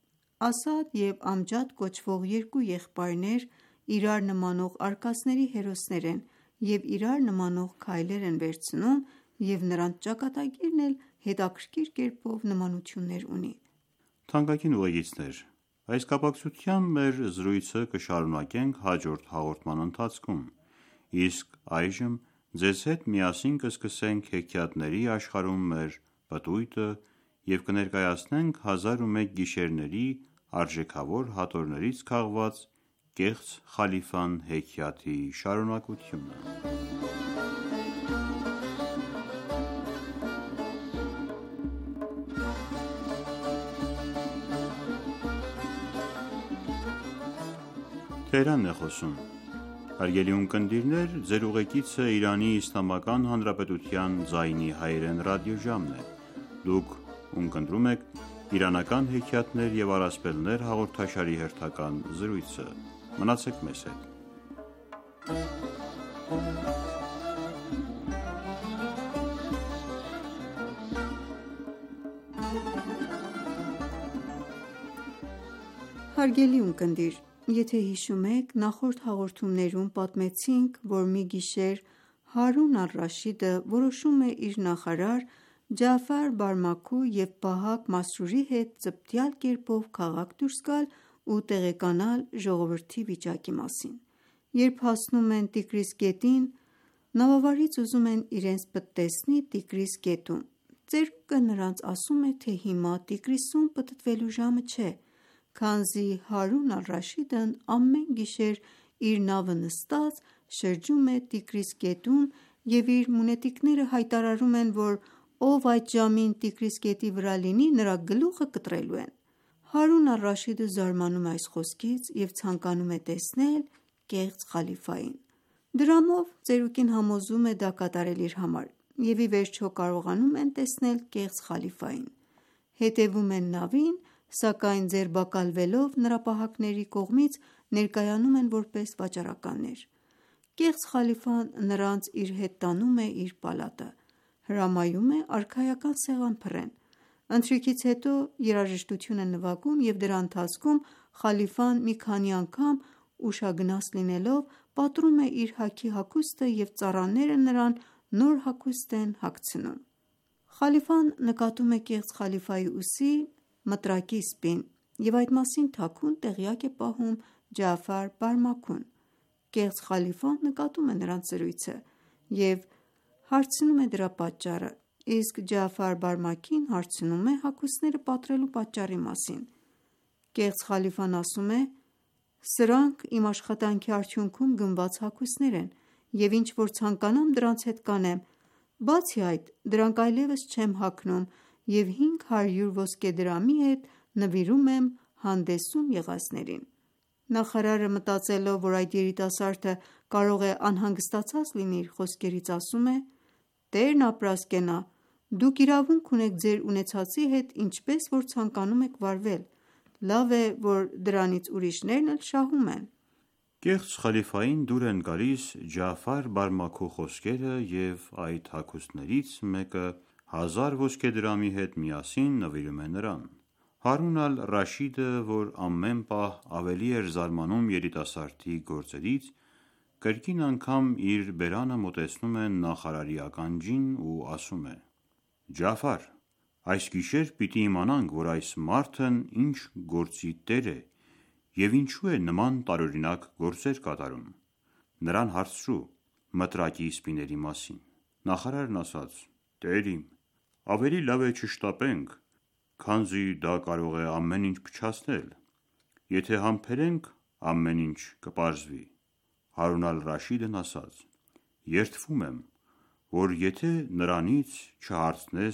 [SPEAKER 3] Ասադ և Ամջադ կոչվող երկու եղբայրներ իրար նմանող արկածների հերոսներ են և իրար նմանող քայլեր են վերցնում և նրանց ճակատագիրն էլ հետաքրքիր կերպով նմանություններ ունի։
[SPEAKER 8] Թանկագին ուղեկիցներ, այս կապակցությամբ մեր զրույցը կշարունակենք հաջորդ հաղորդման ընթացքում, իսկ այժմ ձեզ հետ միասին կսկսենք հեքիաթների աշխարհում մեր պտույտը և կներկայացնենք 1001 գիշերների արժեքավոր հատորներից քաղված կեղծ խալիֆան հեքիաթի շարունակությունը։ Հարգելի ունկնդիրներ, ձեր ուղեկիցը Իրանի Իսլամական Հանրապետության ձայնի հայերեն ռադիոժամն է։ Դուք ունկնդրում եք իրանական հեքիաթներ և առասպելներ հաղորդաշարի հերթական զրույցը։ Մնացեք մեզ հետ։
[SPEAKER 3] Հարգելի ունկնդիր, Եթե հիշում եք, նախորդ հաղորդումներում պատմեցինք, որ մի գիշեր Հարուն ալ-Ռաշիդը որոշում է իր նախարար Ջաֆար Բարմաքու և Բահակ Մասրուրի հետ ծպտյալ կերպով քաղաք դուրս գալ ու տեղեկանալ ժողովրդի վիճակի մասին։ Երբ հասնում են Տիգրիս գետին, նավավարից ուզում են իրենց պտտեցնի Տիգրիս գետում։ Ծերուկը նրանց ասում է, թե հիմա Տիգրիսում պտտվելու ժամը չէ, քանզի Հարուն ալ-Ռաշիդն ամեն գիշեր իր նավը նստած շրջում է Տիգրիս գետում և իր մունետիկները հայտարարում են, որ ով այդ ժամին Տիգրիս գետի վրա լինի, նրա գլուխը կտրելու են։ Հարուն ալ-Ռաշիդը զարմանում է այս խոսքից և ցանկանում է տեսնել կեղծ խալիֆային։ Դրամով ծերուկին համոզում է դա կատարել իր համար, և ի վերջո կարողանում են տեսնել կեղծ խալիֆային։ Հետևում են նավին, սակայն ձերբակալվելով նրա պահակների կողմից ներկայանում են որպես վաճառականներ։ Կեղծ խալիֆան նրանց իր հետ տանում է իր պալատը, հրամայում է արքայական սեղան փռեն։ Ընթրիքից հետո երաժշտություն են նվագում և դրա ընթացքում խալիֆան մի քանի անգամ ուշագնաց լինելով պատռում է իր հագի հագուստը և ծառաները նրան նոր հագուստ են հագցնում։ Խալիֆան նկատում է կեղծ խալիֆայի ուսի մտրակի սպին և այդ մասին թաքուն տեղյակ է պահում Ջաֆար Բարմաքուն։ Կեղծ խալիֆան նկատում է նրանց զրույցը և հարցնում է դրա պատճառը, իսկ Ջաֆար Բարմաքին հարցնում է հագուստները պատռելու պատճառի մասին։ Կեղծ խալիֆան ասում է. «Սրանք իմ աշխատանքի արդյունքում գնված հագուստներ են և ինչ որ ցանկանամ դրանց հետ կանեմ, բացի այդ դրանք այլևս չեմ հագնում և 500 ոսկե դրամի հետ նվիրում եմ հանդեսում եղածներին»։ Նախարարը մտածելով, որ այդ երիտասարդը կարող է անհանգստացած լինի իր խոսքերից, ասում է. «Տերն ապրասկենա, դուք իրավունք ունեք ձեր ունեցածի հետ ինչպես որ ցանկանում եք վարվել, լավ է, որ դրանից ուրիշներն էլ շահում են»։
[SPEAKER 8] Կեղծ խալիֆային դուր են գալիս Ջաֆար Բարմաքու խոսքերը և այդ հագուստներից մեկը 1000 ոսկե դրամի հետ միասին նվիրում է նրան։ Հարուն ալ-Ռաշիդը, որ ամեն պահ ավելի էր զարմանում երիտասարդի գործերից, կրկին անգամ իր բերանը մոտեցնում է նախարարի ականջին ու ասում է. «Ջաֆար, այս գիշեր պիտի իմանանք, որ այս մարդն ինչ գործի տեր է և ինչու է նման տարօրինակ գործեր կատարում։ Նրան հարցրու մտրակի սպիների մասին»։ Նախարարն ասաց. «Տեր իմ, ավելի լավ է չշտապենք, քանզի դա կարող է ամեն ինչ փչացնել։ Եթե համբերենք, ամեն ինչ կպարզվի»։ Հարուն ալ-Ռաշիդն ասաց. «Երդվում եմ, որ եթե նրանից չհարցնես,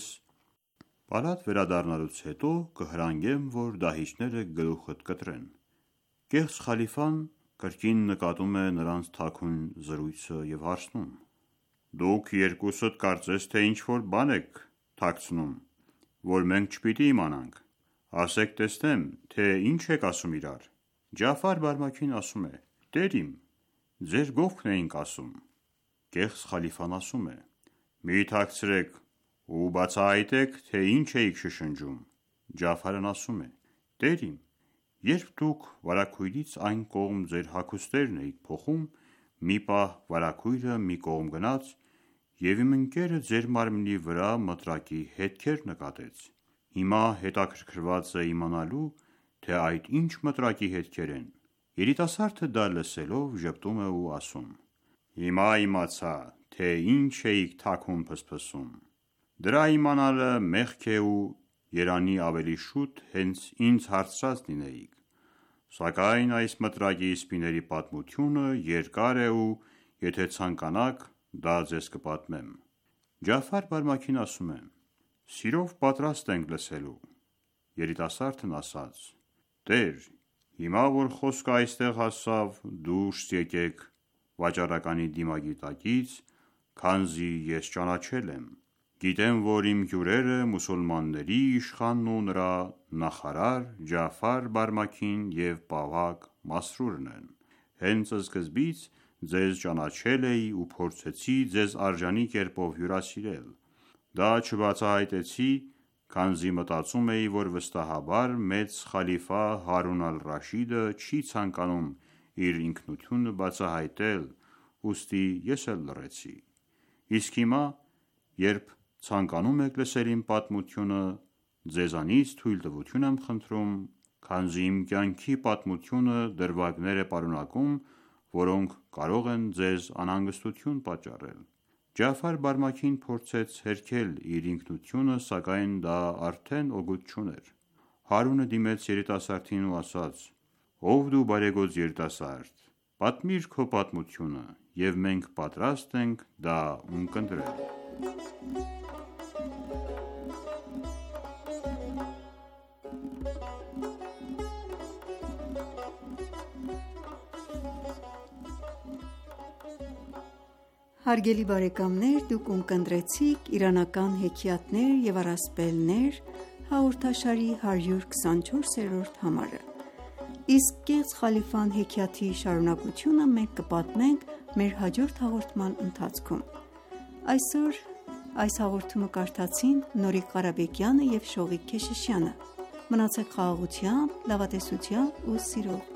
[SPEAKER 8] պալատ վերադառնալուց հետո կհրանգեմ, որ դահիճները գլուխդ կտրեն»։ Կեղծ խալիֆան կրկին նկատում է նրանց թաքուն զրույցը և հարցնում. «Դուք երկուսդ կարծես թե ինչ-որ բան եք թաքցնում, որ մենք չպիտի իմանանք։ Ասեք տեսնեմ, թե ինչ եք ասում իրար»։ Ջաֆար Բարմաքին ասում է. «Տեր իմ, ձեր գովքն էինք ասում»։ Կեղծ խալիֆան ասում է. «Մի թաքցրեք ու բացահայտեք, թե ինչ էիք շշնջում»։ Ջաֆարն ասում է. «Տեր իմ, երբ դուք վարագույրից այն կողմ ձեր հագուստներն էիք փոխում, մի պահ վարագույրը մի կողմ գնաց և իմ ընկերը ձեր մարմնի վրա մտրակի հետքեր նկատեց։ Հիմա հետաքրքրված է իմանալու, թե այդ ինչ մտրակի հետքեր են»։ Երիտասարդը դա լսելով ժպտում է ու ասում. «Հիմա իմացա, թե ինչ էիք թաքուն փսփսում։ Դրա իմանալը մեղք է ու երանի ավելի շուտ հենց ինձ հարցրած լինեիք։ Սակայն այս մտրակի սպիների պատմությունը երկար է ու եթե ցանկանաք, դա ձեզ կպատմեմ»։ Ջաֆար Բարմաքին ասում է. «Սիրով պատրաստ ենք լսելու»։ Երիտասարդն ասաց. «Տեր, հիմա որ խոսքը այստեղ հասավ, դուրս եկեք վաճառականի դիմագի տակից, քանզի ես ճանաչել եմ։ Գիտեմ, որ իմ հյուրերը մուսուլմանների իշխանն ու նրա նախարար Ջաֆար Բարմաքին և Բահակ Մասրուրն են։ Հենց սկզբից ձեզ ճանաչել էի ու փորձեցի ձեզ արժանի կերպով հյուրասիրել։ Դա չբացահայտեցի, քանզի մտածում էի, որ վստահաբար մեծ խալիֆա Հարուն ալ-Ռաշիդը չի ցանկանում իր ինքնությունը բացահայտել, ուստի ես էլ լռեցի։ Իսկ հիմա, երբ ցանկանում եք լսել իմ պատմությունը, ձեզանից թույլտվություն եմ խնդրում, քանզի իմ կյանքի պատմությունը դրվագներ է պարունակում, որոնք կարող են ձեզ անհանգստություն պատճառել։ Ջաֆար Բարմաքին փորձեց հերքել իր ինքնությունը, սակայն դա արդեն օգուտ չուներ։ Հարունը դիմեց երիտասարդին ու ասաց. «Ով դու բարեգոծ երիտասարդ, պատմիր քո պատմությունը, և մենք պատրաստ ենք դա ունկնդրել»։
[SPEAKER 3] Հարգելի բարեկամներ, դուք ունկնդրեցիք «Իրանական հեքիաթներ և առասպելներ» հաղորդաշարի 124-րդ համարը։ Իսկ կեղծ խալիֆան հեքիաթի շարունակությունը մենք կպատմենք մեր հաջորդ հաղորդման ընթացքում։ Այսօր այս հաղորդումը կարդացին Նորիկ Ղարաբեկյանը և Շողիկ Քեշիշյանը։ Մնացեք խաղաղությամբ, լավատեսությամբ ու սիրով։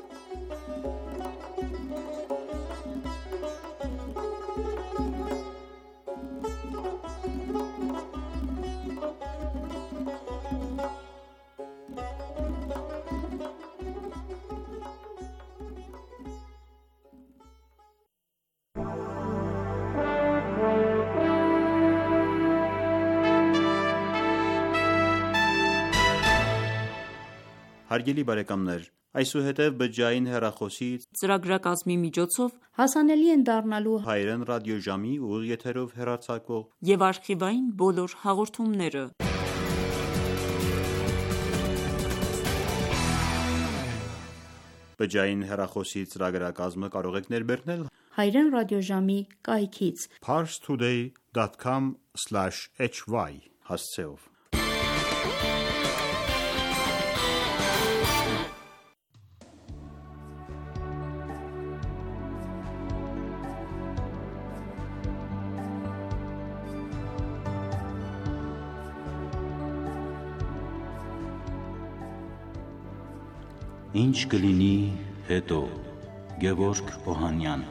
[SPEAKER 8] Հարգելի բարեկամներ, այսուհետև բջջային հեռախոսի
[SPEAKER 9] ծրագրակազմի միջոցով հասանելի են դառնալու
[SPEAKER 8] հայերեն ռադիոժամի ուղիղ եթերով հեռարձակվող
[SPEAKER 9] և արխիվային բոլոր հաղորդումները։
[SPEAKER 8] Բջջային հեռախոսի ծրագրակազմը կարող եք ներբեռնել
[SPEAKER 9] հայերեն ռադիոժամի կայքից
[SPEAKER 8] parstoday.com/hy հասցեով։
[SPEAKER 10] Ինչ կլինի հետո, Գևորգ Օհանյան։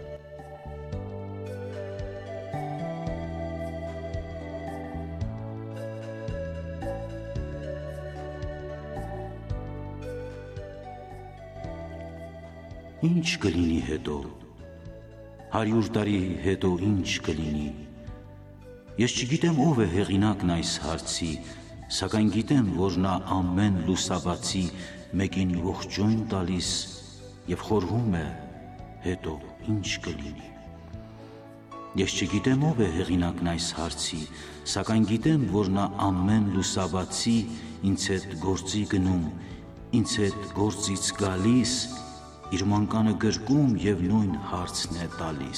[SPEAKER 10] Ինչ կլինի հետո, 100 տարի հետո ինչ կլինի։ Ես չգիտեմ ով է հեղինակն այս հարցի, սակայն գիտեմ, որ նա ամեն լուսաբացի մեկին ողջույն տալիս և խորհում է հետո ինչ կլինի։ Ես չգիտեմ ով է հեղինակն այս հարցի, սակայն գիտեմ, որ նա ամեն լուսաբացի ինձ հետ գործի գնում, ինձ հետ գործից գալիս, իր մանկանը գրկում և նույն հարցն է տալիս։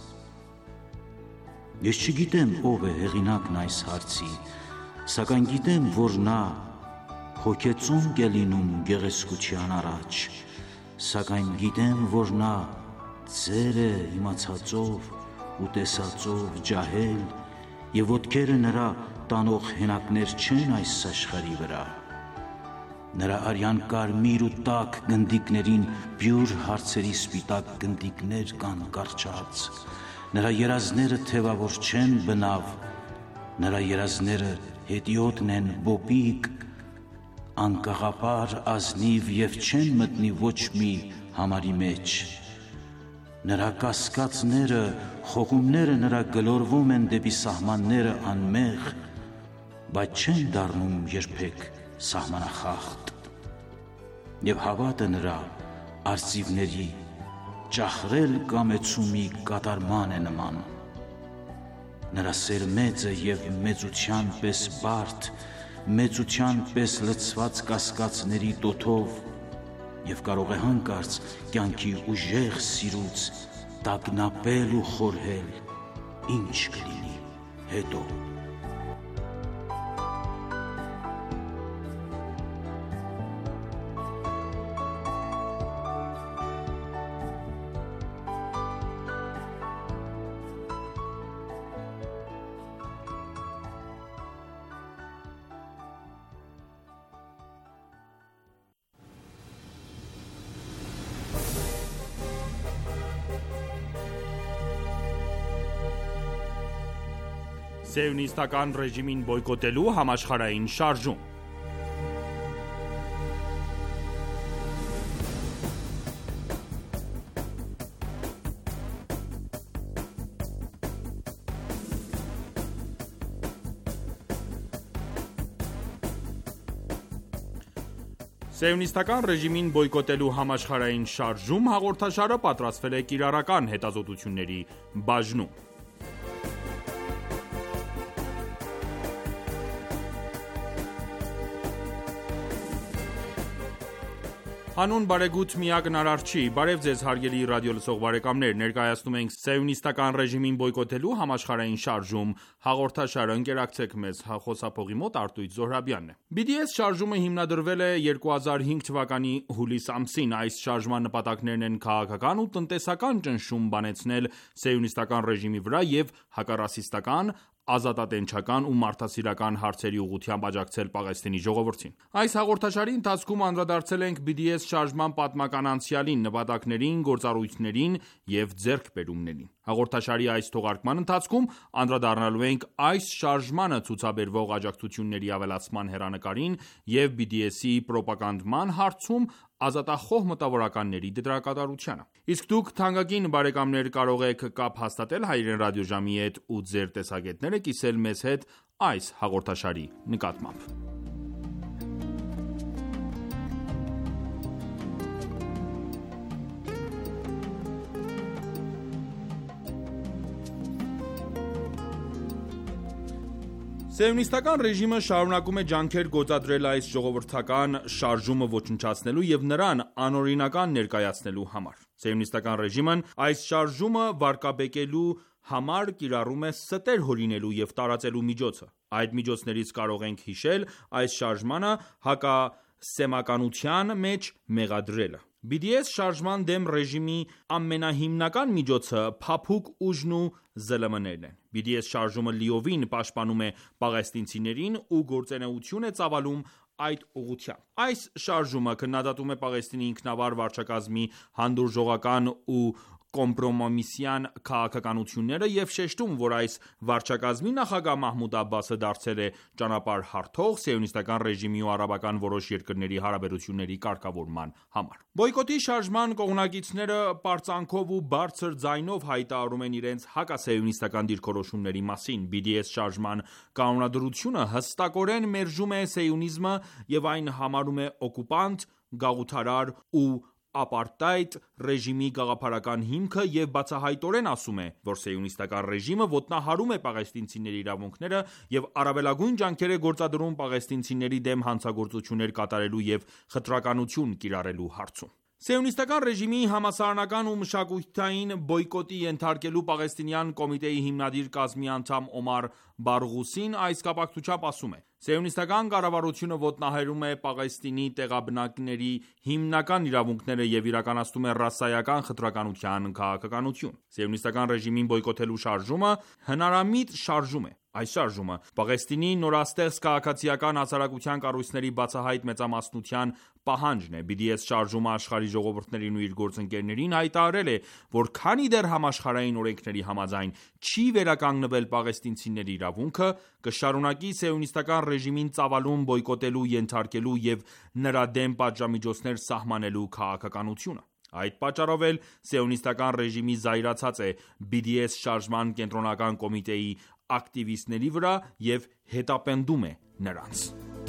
[SPEAKER 10] Ես չգիտեմ ով է հեղինակն այս հարցի, սակայն գիտեմ, որ նա հոգեցունկ է լինում գեղեցկության առաջ, սակայն գիտեմ, որ նա ծեր է իմացածով ու տեսածով ջահել, և ոտքերը նրա տանող հենակներ չեն այս աշխարհի վրա։ Նրա արյան կարմիր ու տաք գնդիկներին բյուր հարցերի սպիտակ գնդիկներ կան կարճած, նրա երազները թևավոր չեն բնավ, նրա երազները հետիոտն են բոպիկ, անկաղապար ազնիվ և չեն մտնի ոչ մի համարի մեջ։ Նրա կասկածները, խողումները նրա գլորվում են դեպի սահմանները անմեղ, բայց չեն դառնում երբեք սահմանախախտ, և հավատը նրա արծիվների ճախրել կամեցումի կատարման է նման։ Նրա սեր մեծ է և մեծության պես բարդ, մեծության պես լցված կասկածների տոթով, և կարող է հանկարծ կյանքի ուժեղ սիրուց տագնապել ու խորհել, ինչ կլինի հետո։
[SPEAKER 1] Սիոնիստական ռեժիմին բոյկոտելու համաշխարհային շարժում։ Սիոնիստական ռեժիմին բոյկոտելու համաշխարհային շարժում հաղորդաշարը պատրաստվել է կիրառական հետազոտությունների բաժնում։ Հանուն բարեգութ միակ հնարար չի, բարև ձեզ հարգելի ռադիոլսող բարեկամներ, ներկայացնում ենք սիոնիստական ռեժիմին բոյկոտելու համաշխարհային շարժում հաղորդաշարը, ընկերակցեք մեզ, խոսափողի մոտ Արտույտ Զոհրաբյանն է։ BDS շարժումը հիմնադրվել է 2005 թվականի հուլիս ամսին, այս շարժման նպատակներն են քաղաքական ու տնտեսական ճնշում բանեցնել սիոնիստական ռեժիմի վրա և հակառասիստական, ազատատենչական ու մարդասիրական հարցերի ուղղությամբ աջակցել Պաղեստինի ժողովրդին։ Այս հաղորդաշարի ընթացքում անդրադարձել ենք BDS շարժման պատմական անցյալին, նպատակներին, գործառույթներին և ձեռքբերումներին։ Հաղորդաշարի այս թողարկման ընթացքում անդրադառնալու ենք այս շարժմանը ցուցաբերվող աջակցությունների ավելացման հեռանկարին և BDS-ի պրոպագանդման հարցում ազատախոհ մտավորականների դերակատարությանը։ Իսկ դուք թանկագին բարեկամներ կարող եք կապ հաստատել հայրեն ռադիոժամի հետ ու ձեր տեսակետները կիսել մեզ հետ այս հաղորդաշարի նկատմամբ։ Սիոնիստական ռեժիմը շարունակում է ջանքեր գործադրել այս ժողովրդական շարժումը ոչնչացնելու և նրան անօրինական ներկայացնելու համար։ Սիոնիստական ռեժիմն այս շարժումը վարկաբեկելու համար կիրառում է ստեր հորինելու և տարածելու միջոցը։ Այդ միջոցներից կարող ենք հիշել այս շարժմանը հակասեմականության մեջ մեղադրելը։ BDS շարժման դեմ ռեժիմի ամենահիմնական միջոցը փափուկ ուժն ու ԶԼՄ-ներն են։ BDS շարժումը լիովին պաշտպանում է պաղեստինցիներին ու գործունեություն է ծավալում այդ ուղղությամբ։ Այս շարժումը քննադատում է Պաղեստինի ինքնավար վարչակազմի հանդուրժողական ու կոմպրոմիսյան քաղաքականությունները և շեշտում, որ այս վարչակազմի նախագահ Մահմուդ Աբբասը դարձել է ճանապարհ հարթող սիոնիստական ռեժիմի ու արաբական որոշ երկրների հարաբերությունների կարգավորման համար։ Բոյկոտի շարժման կողմնակիցները պարծանքով ու բարձր ձայնով հայտարարում են իրենց հակասիոնիստական դիրքորոշումների մասին։ BDS շարժման կանոնադրությունը հստակորեն մերժում է սիոնիզմը և այն համարում է օկուպանտ, գաղութարար ու ապարտայդ ռեժիմի գաղափարական հիմքը և բացահայտորեն ասում է, որ սիոնիստական ռեժիմը ոտնահարում է պաղեստինցիների իրավունքները և առավելագույն ջանքեր է գործադրում պաղեստինցիների դեմ հանցագործություններ կատարելու և խտրականություն կիրառելու հարցում։ Սիոնիստական ռեժիմի համալսարանական ու մշակութային բոյկոտի ենթարկելու պաղեստինյան կոմիտեի հիմնադիր կազմի անդամ Օմար Բարղուսին այս կապակցությամբ ասում է. Սիոնիստական կառավարությունը ոտնահարում է Պաղեստինի տեղաբնակների հիմնական իրավունքները և իրականացնում է ռասայական խտրականության քաղաքականություն։ Սիոնիստական ռեժիմին բոյկոտելու շարժումը հնարամիտ շարժում է։ Այս շարժումը Պաղեստինի նորաստեղծ քաղաքացիական հասարակության կառույցների բացահայտ մեծամասնության պահանջն է։ BDS շարժումը աշխարհի ժողովուրդներին ու իր գործընկերներին հայտարարել է, որ քանի դեռ համաշխարհային օրենքների համաձայն չի վերականգնվել պաղեստինցիների իրավունքը, կշարունակի սիոնիստական ռեժիմին ծավալուն բոյկոտելու, ենթարկելու և նրա դեմ պատժամիջոցներ սահմանելու քաղաքականությունը։ Այդ պատճառով էլ սիոնիստական ռեժիմի զայրացած է BDS շարժման կենտրոնական կոմիտեի ակտիվիստների վրա և հետապնդում է նրանց։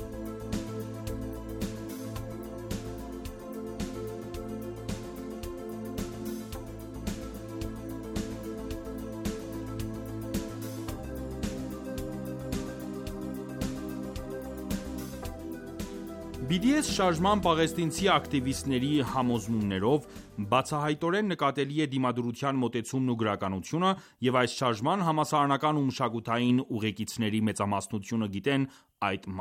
[SPEAKER 1] BDS շարժման պաղեստինցի ակտիվիստների համոզմունքներով բացահայտորեն նկատելի է դիմադրության մոտեցումն ու գրականությունը, և այս շարժման համալսարանական ու մշակութային ուղեկիցների մեծամասնությունը գիտեն այդ մասին։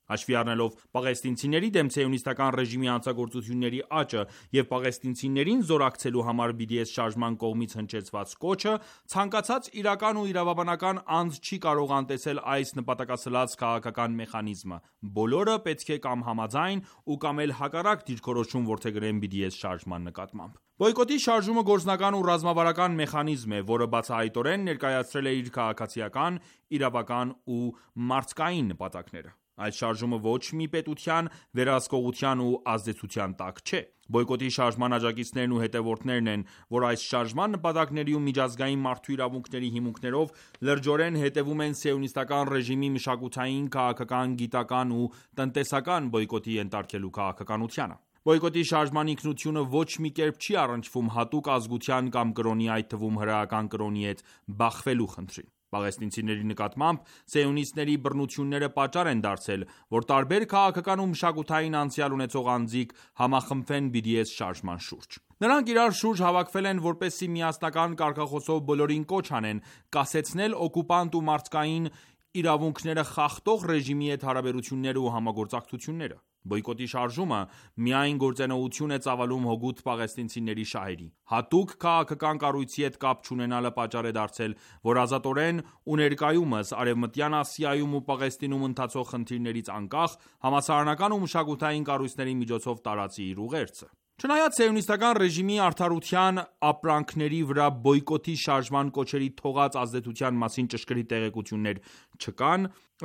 [SPEAKER 1] Հաշվի առնելով պաղեստինցիների դեմ սիոնիստական ռեժիմի հանցագործությունների աճը և պաղեստինցիներին զորակցելու համար BDS շարժման կողմից հնչեցված կոչը, ցանկացած իրական ու իրավաբանական անձ չի կարող անտեսել այս նպատակասլաց քաղաքական մեխանիզմը: Բոլորը պետք է կամ համաձայն ու կամ էլ հակառակ դիրքորոշում որդեգրեն BDS շարժման նկատմամբ: Բոյկոտի շարժումը գործնական ու ռազմավարական մեխանիզմ է, որը բացահայտորեն ներկայացրել է իր քաղաքացիական, իրավական ու մարդկային նպատակները: Այս շարժումը ոչ մի պետության վերահսկողության ու ազդեցության տակ չէ: Բոյկոտի շարժման աջակիցներն ու հետևորդներն են, որ այս շարժման նպատակների ու միջազգային մարդու իրավունքների հիմունքներով լրջորեն հետևում են սիոնիստական ռեժիմի մշակութային, քաղաքական, գիտական ու տնտեսական բոյկոտի ենթարկելու քաղաքականությանը: Բոյկոտի շարժման ինքնությունը ոչ մի կերպ չի առնչվում հատուկ ազգության կամ կրոնի, այդ թվում հրեական կրոնի հետ բախվելու խնդրին: Պաղեստինցիների նկատմամբ սիոնիստների բռնությունները պատճառ են դարձել, որ տարբեր քաղաքական ու մշակութային անցյալ ունեցող անձինք համախմբվեն BDS շարժման շուրջ: Նրանք իրար շուրջ հավաքվել են, որպեսզի միասնական կարգախոսով բոլորին կոչ անեն կասեցնել օկուպանտ ու մարդկային իրավունքները խախտող ռեժիմի հետ հարաբերությունները ու համագործակցությունները: Բոյկոտի շարժումը միայն գործունեություն է ծավալում հօգուտ պաղեստինցիների շահերի: Հատուկ քաղաքական կառույցի հետ կապ չունենալը պատճառ է դարձել, որ ազատորեն ու ներկայումս Արևմտյան Ասիայում ու Պաղեստինում ընթացող խնդիրներից անկախ, համալսարանական ու մշակութային կառույցների միջոցով տարածի իր ուղերձը: Չնայած սիոնիստական ռեժիմի արդարության ապրանքների վրա բոյկոտի շարժման կոչերի թողած ազդեցության մասին ճշգրիտ տեղեկություններ չկան,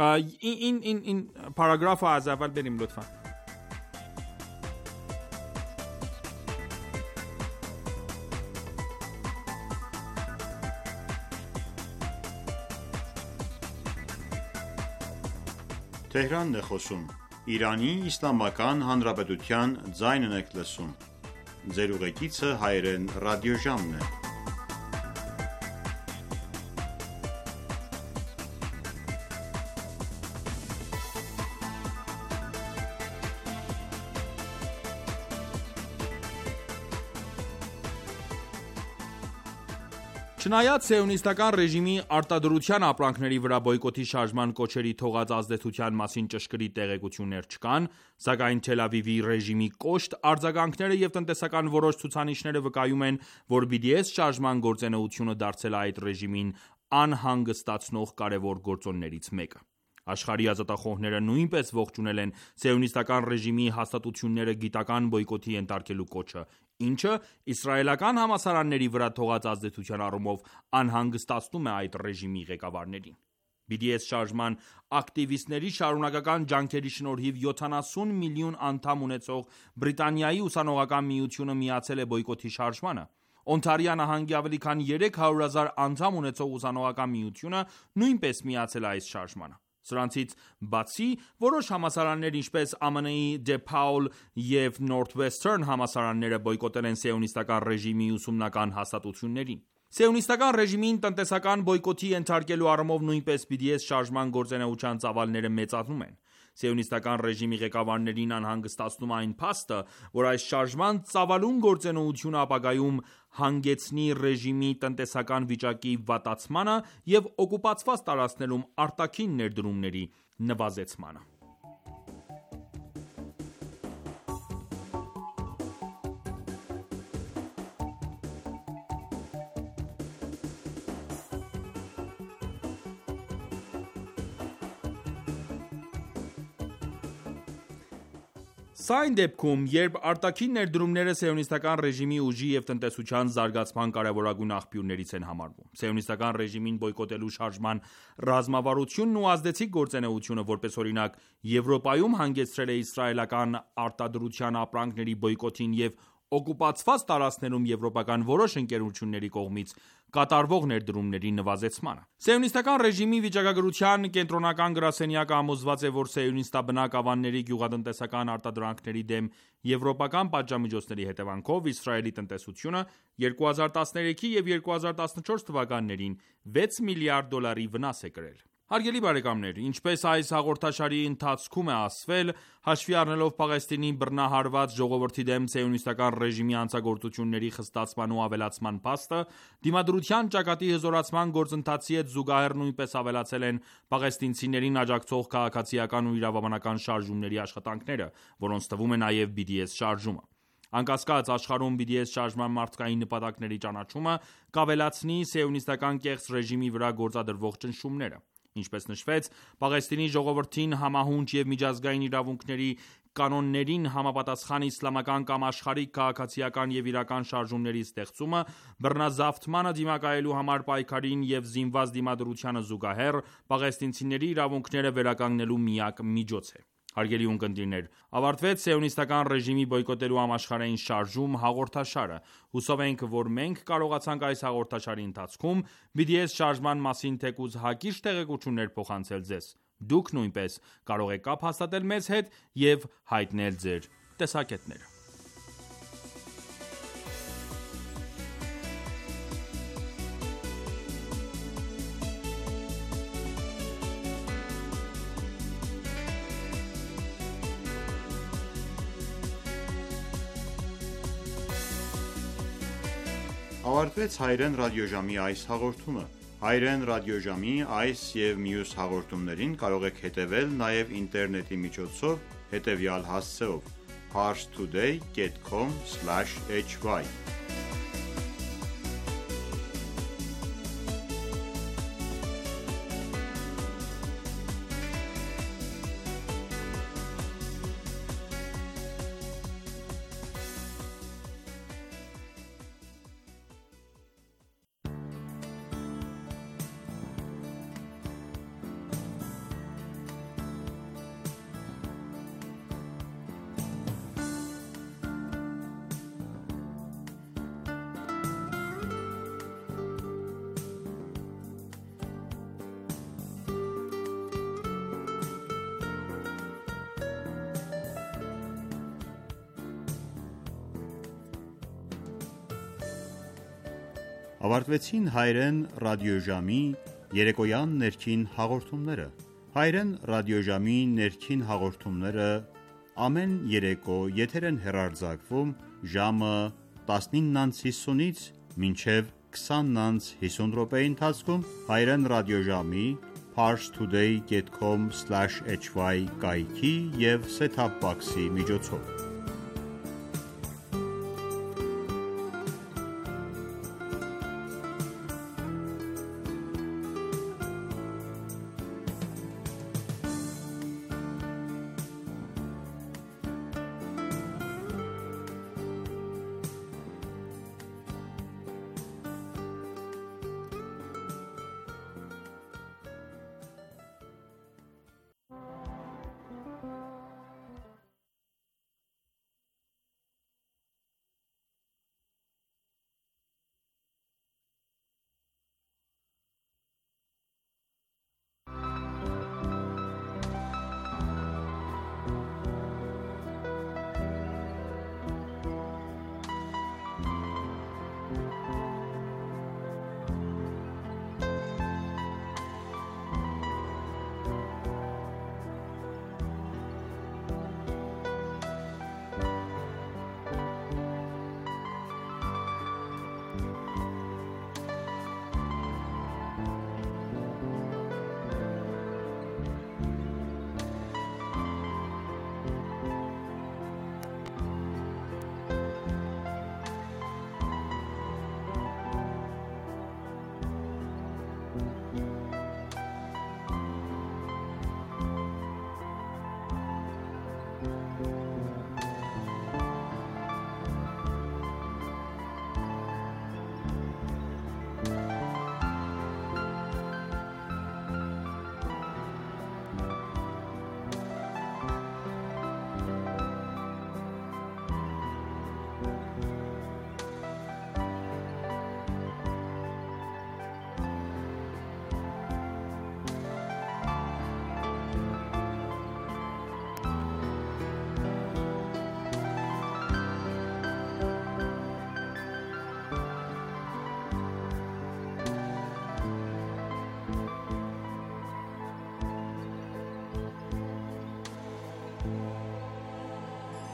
[SPEAKER 1] Չնայած սիոնիստական ռեժիմի արտադրության ապրանքների վրա բոյկոտի շարժման կոչերի թողած ազդեցության մասին ճշգրիտ տեղեկություններ չկան, սակայն Թել Ավիվի ռեժիմի կոշտ արձագանքները և տնտեսական որոշ ցուցանիշները վկայում են, որ BDS շարժման գործունեությունը դարձել է այդ ռեժիմին անհանգստացնող կարևոր գործոններից մեկը: Աշխարհի ազատախոհները նույնպես ողջունել են սիոնիստական ռեժիմի հաստատությունները գիտական բոյկոտի ենթարկելու կոչը, ինչը իսրայելական համալսարանների վրա թողած ազդեցության առումով անհանգստացնում է այդ ռեժիմի ղեկավարներին: BDS շարժման ակտիվիստների շարունակական ջանքերի շնորհիվ 70 միլիոն անդամ ունեցող Բրիտանիայի ուսանողական միությունը միացել է բոյկոտի շարժմանը: Օնթարիա նահանգի ավելի քան 300,000 անդամ ունեցող ուսանողական միությունը նույնպես միացել է այս շարժմանը: Սրանցից բացի, որոշ համալսարաններ, ինչպես ԱՄՆ-ի DePaul և Northwestern համալսարանները բոյկոտել են սիոնիստական ռեժիմի ուսումնական հաստատություններին: Սիոնիստական ռեժիմին տնտեսական բոյկոտի ենթարկելու առումով նույնպես BDS շարժման գործունեության ծավալները մեծանում են: Սիոնիստական ռեժիմի ղեկավարներին անհանգստացնում է այն փաստը, որ այս շարժման ծավալուն գործունեությունը ապագայում հանգեցնի ռեժիմի տնտեսական վիճակի վատացմանը և օկուպացված տարածքներում արտաքին ներդրումների նվազեցմանը: Սա այն դեպքում, երբ արտաքին ներդրումները սիոնիստական ռեժիմի ուժի և տնտեսության զարգացման կարևորագույն աղբյուրներից են համարվում: Սիոնիստական ռեժիմին բոյկոտելու շարժման ռազմավարությունն ու ազդեցիկ գործունեությունը, որպես օրինակ, Եվրոպայում հանգեցրել է իսրայելական արտադրության ապրանքների բոյկոտին և օկուպացված տարածքներում եվրոպական որոշ ընկերությունների կողմից կատարվող ներդրումների նվազեցմանը: Սիոնիստական ռեժիմի վիճակագրության կենտրոնական գրասենյակը համոզված է, որ սիոնիստաբնակ ավանների գյուղատնտեսական արտադրանքների դեմ եվրոպական պատժամիջոցների հետևանքով Իսրայելի տնտեսությունը 2013 և 2014 թվականներին $6 միլիարդ վնաս է կրել: Հարգելի բարեկամներ, ինչպես այս հաղորդաշարի ընթացքում է ասվել, հաշվի առնելով Պաղեստինի բռնահարված ժողովրդի դեմ սիոնիստական ռեժիմի հանցագործությունների խստացման ու ավելացման փաստը, դիմադրության ճակատի հզորացման գործընթացի հետ զուգահեռ նույնպես ավելացել են պաղեստինցիներին աջակցող քաղաքացիական ու իրավաբանական շարժումների աշխատանքները, որոնց թվում է նաև BDS շարժումը։ Անկասկած, աշխարհում BDS շարժման մարդկային նպատակների ճանաչումը կավելացնի սիոնիստական կեղծ ռեժիմի վրա գործադրվող ճնշումները։ Ինչպես նշվեց, Պաղեստինի ժողովրդին համահունչ և միջազգային իրավունքների կանոններին համապատասխան իսլամական կամ աշխարհիկ քաղաքացիական և իրական շարժումների ստեղծումը, բռնազավթմանը դիմակայելու համար պայքարին և զինված դիմադրությանը զուգահեռ, պաղեստինցիների իրավունքները վերականգնելու միակ միջոց է։ Հարգելի ունկնդիրներ, ավարտվեց սիոնիստական ռեժիմի բոյկոտելու համաշխարհային շարժում հաղորդաշարը։ Հուսով ենք, որ մենք կարողացանք այս հաղորդաշարի ընթացքում BDS շարժման մասին թեկուզ հակիրճ տեղեկություններ փոխանցել ձեզ։ Դուք նույնպես կարող եք կապ հաստատել մեզ հետ և հայտնել ձեր տեսակետները։
[SPEAKER 8] Ավարտվեց Հայրեն ռադիոժամի այս հաղորդումը։ Հայրեն ռադիոժամի այս և մյուս հաղորդումներին կարող եք հետևել նաև ինտերնետի միջոցով հետևյալ հասցեով՝ parstoday.com/hy Ավարտվեցին Հայրեն ռադիոժամի երեկոյան ներքին հաղորդումները։ Հայրեն ռադիոժամի ներքին հաղորդումները ամեն երեկո եթեր են հեռարձակվում ժամը 19:50-ից մինչև 20:50 րոպեի ընթացքում Հայրեն ռադիոժամի parstoday.com/hy կայքի և set-top box-ի միջոցով։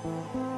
[SPEAKER 1] է։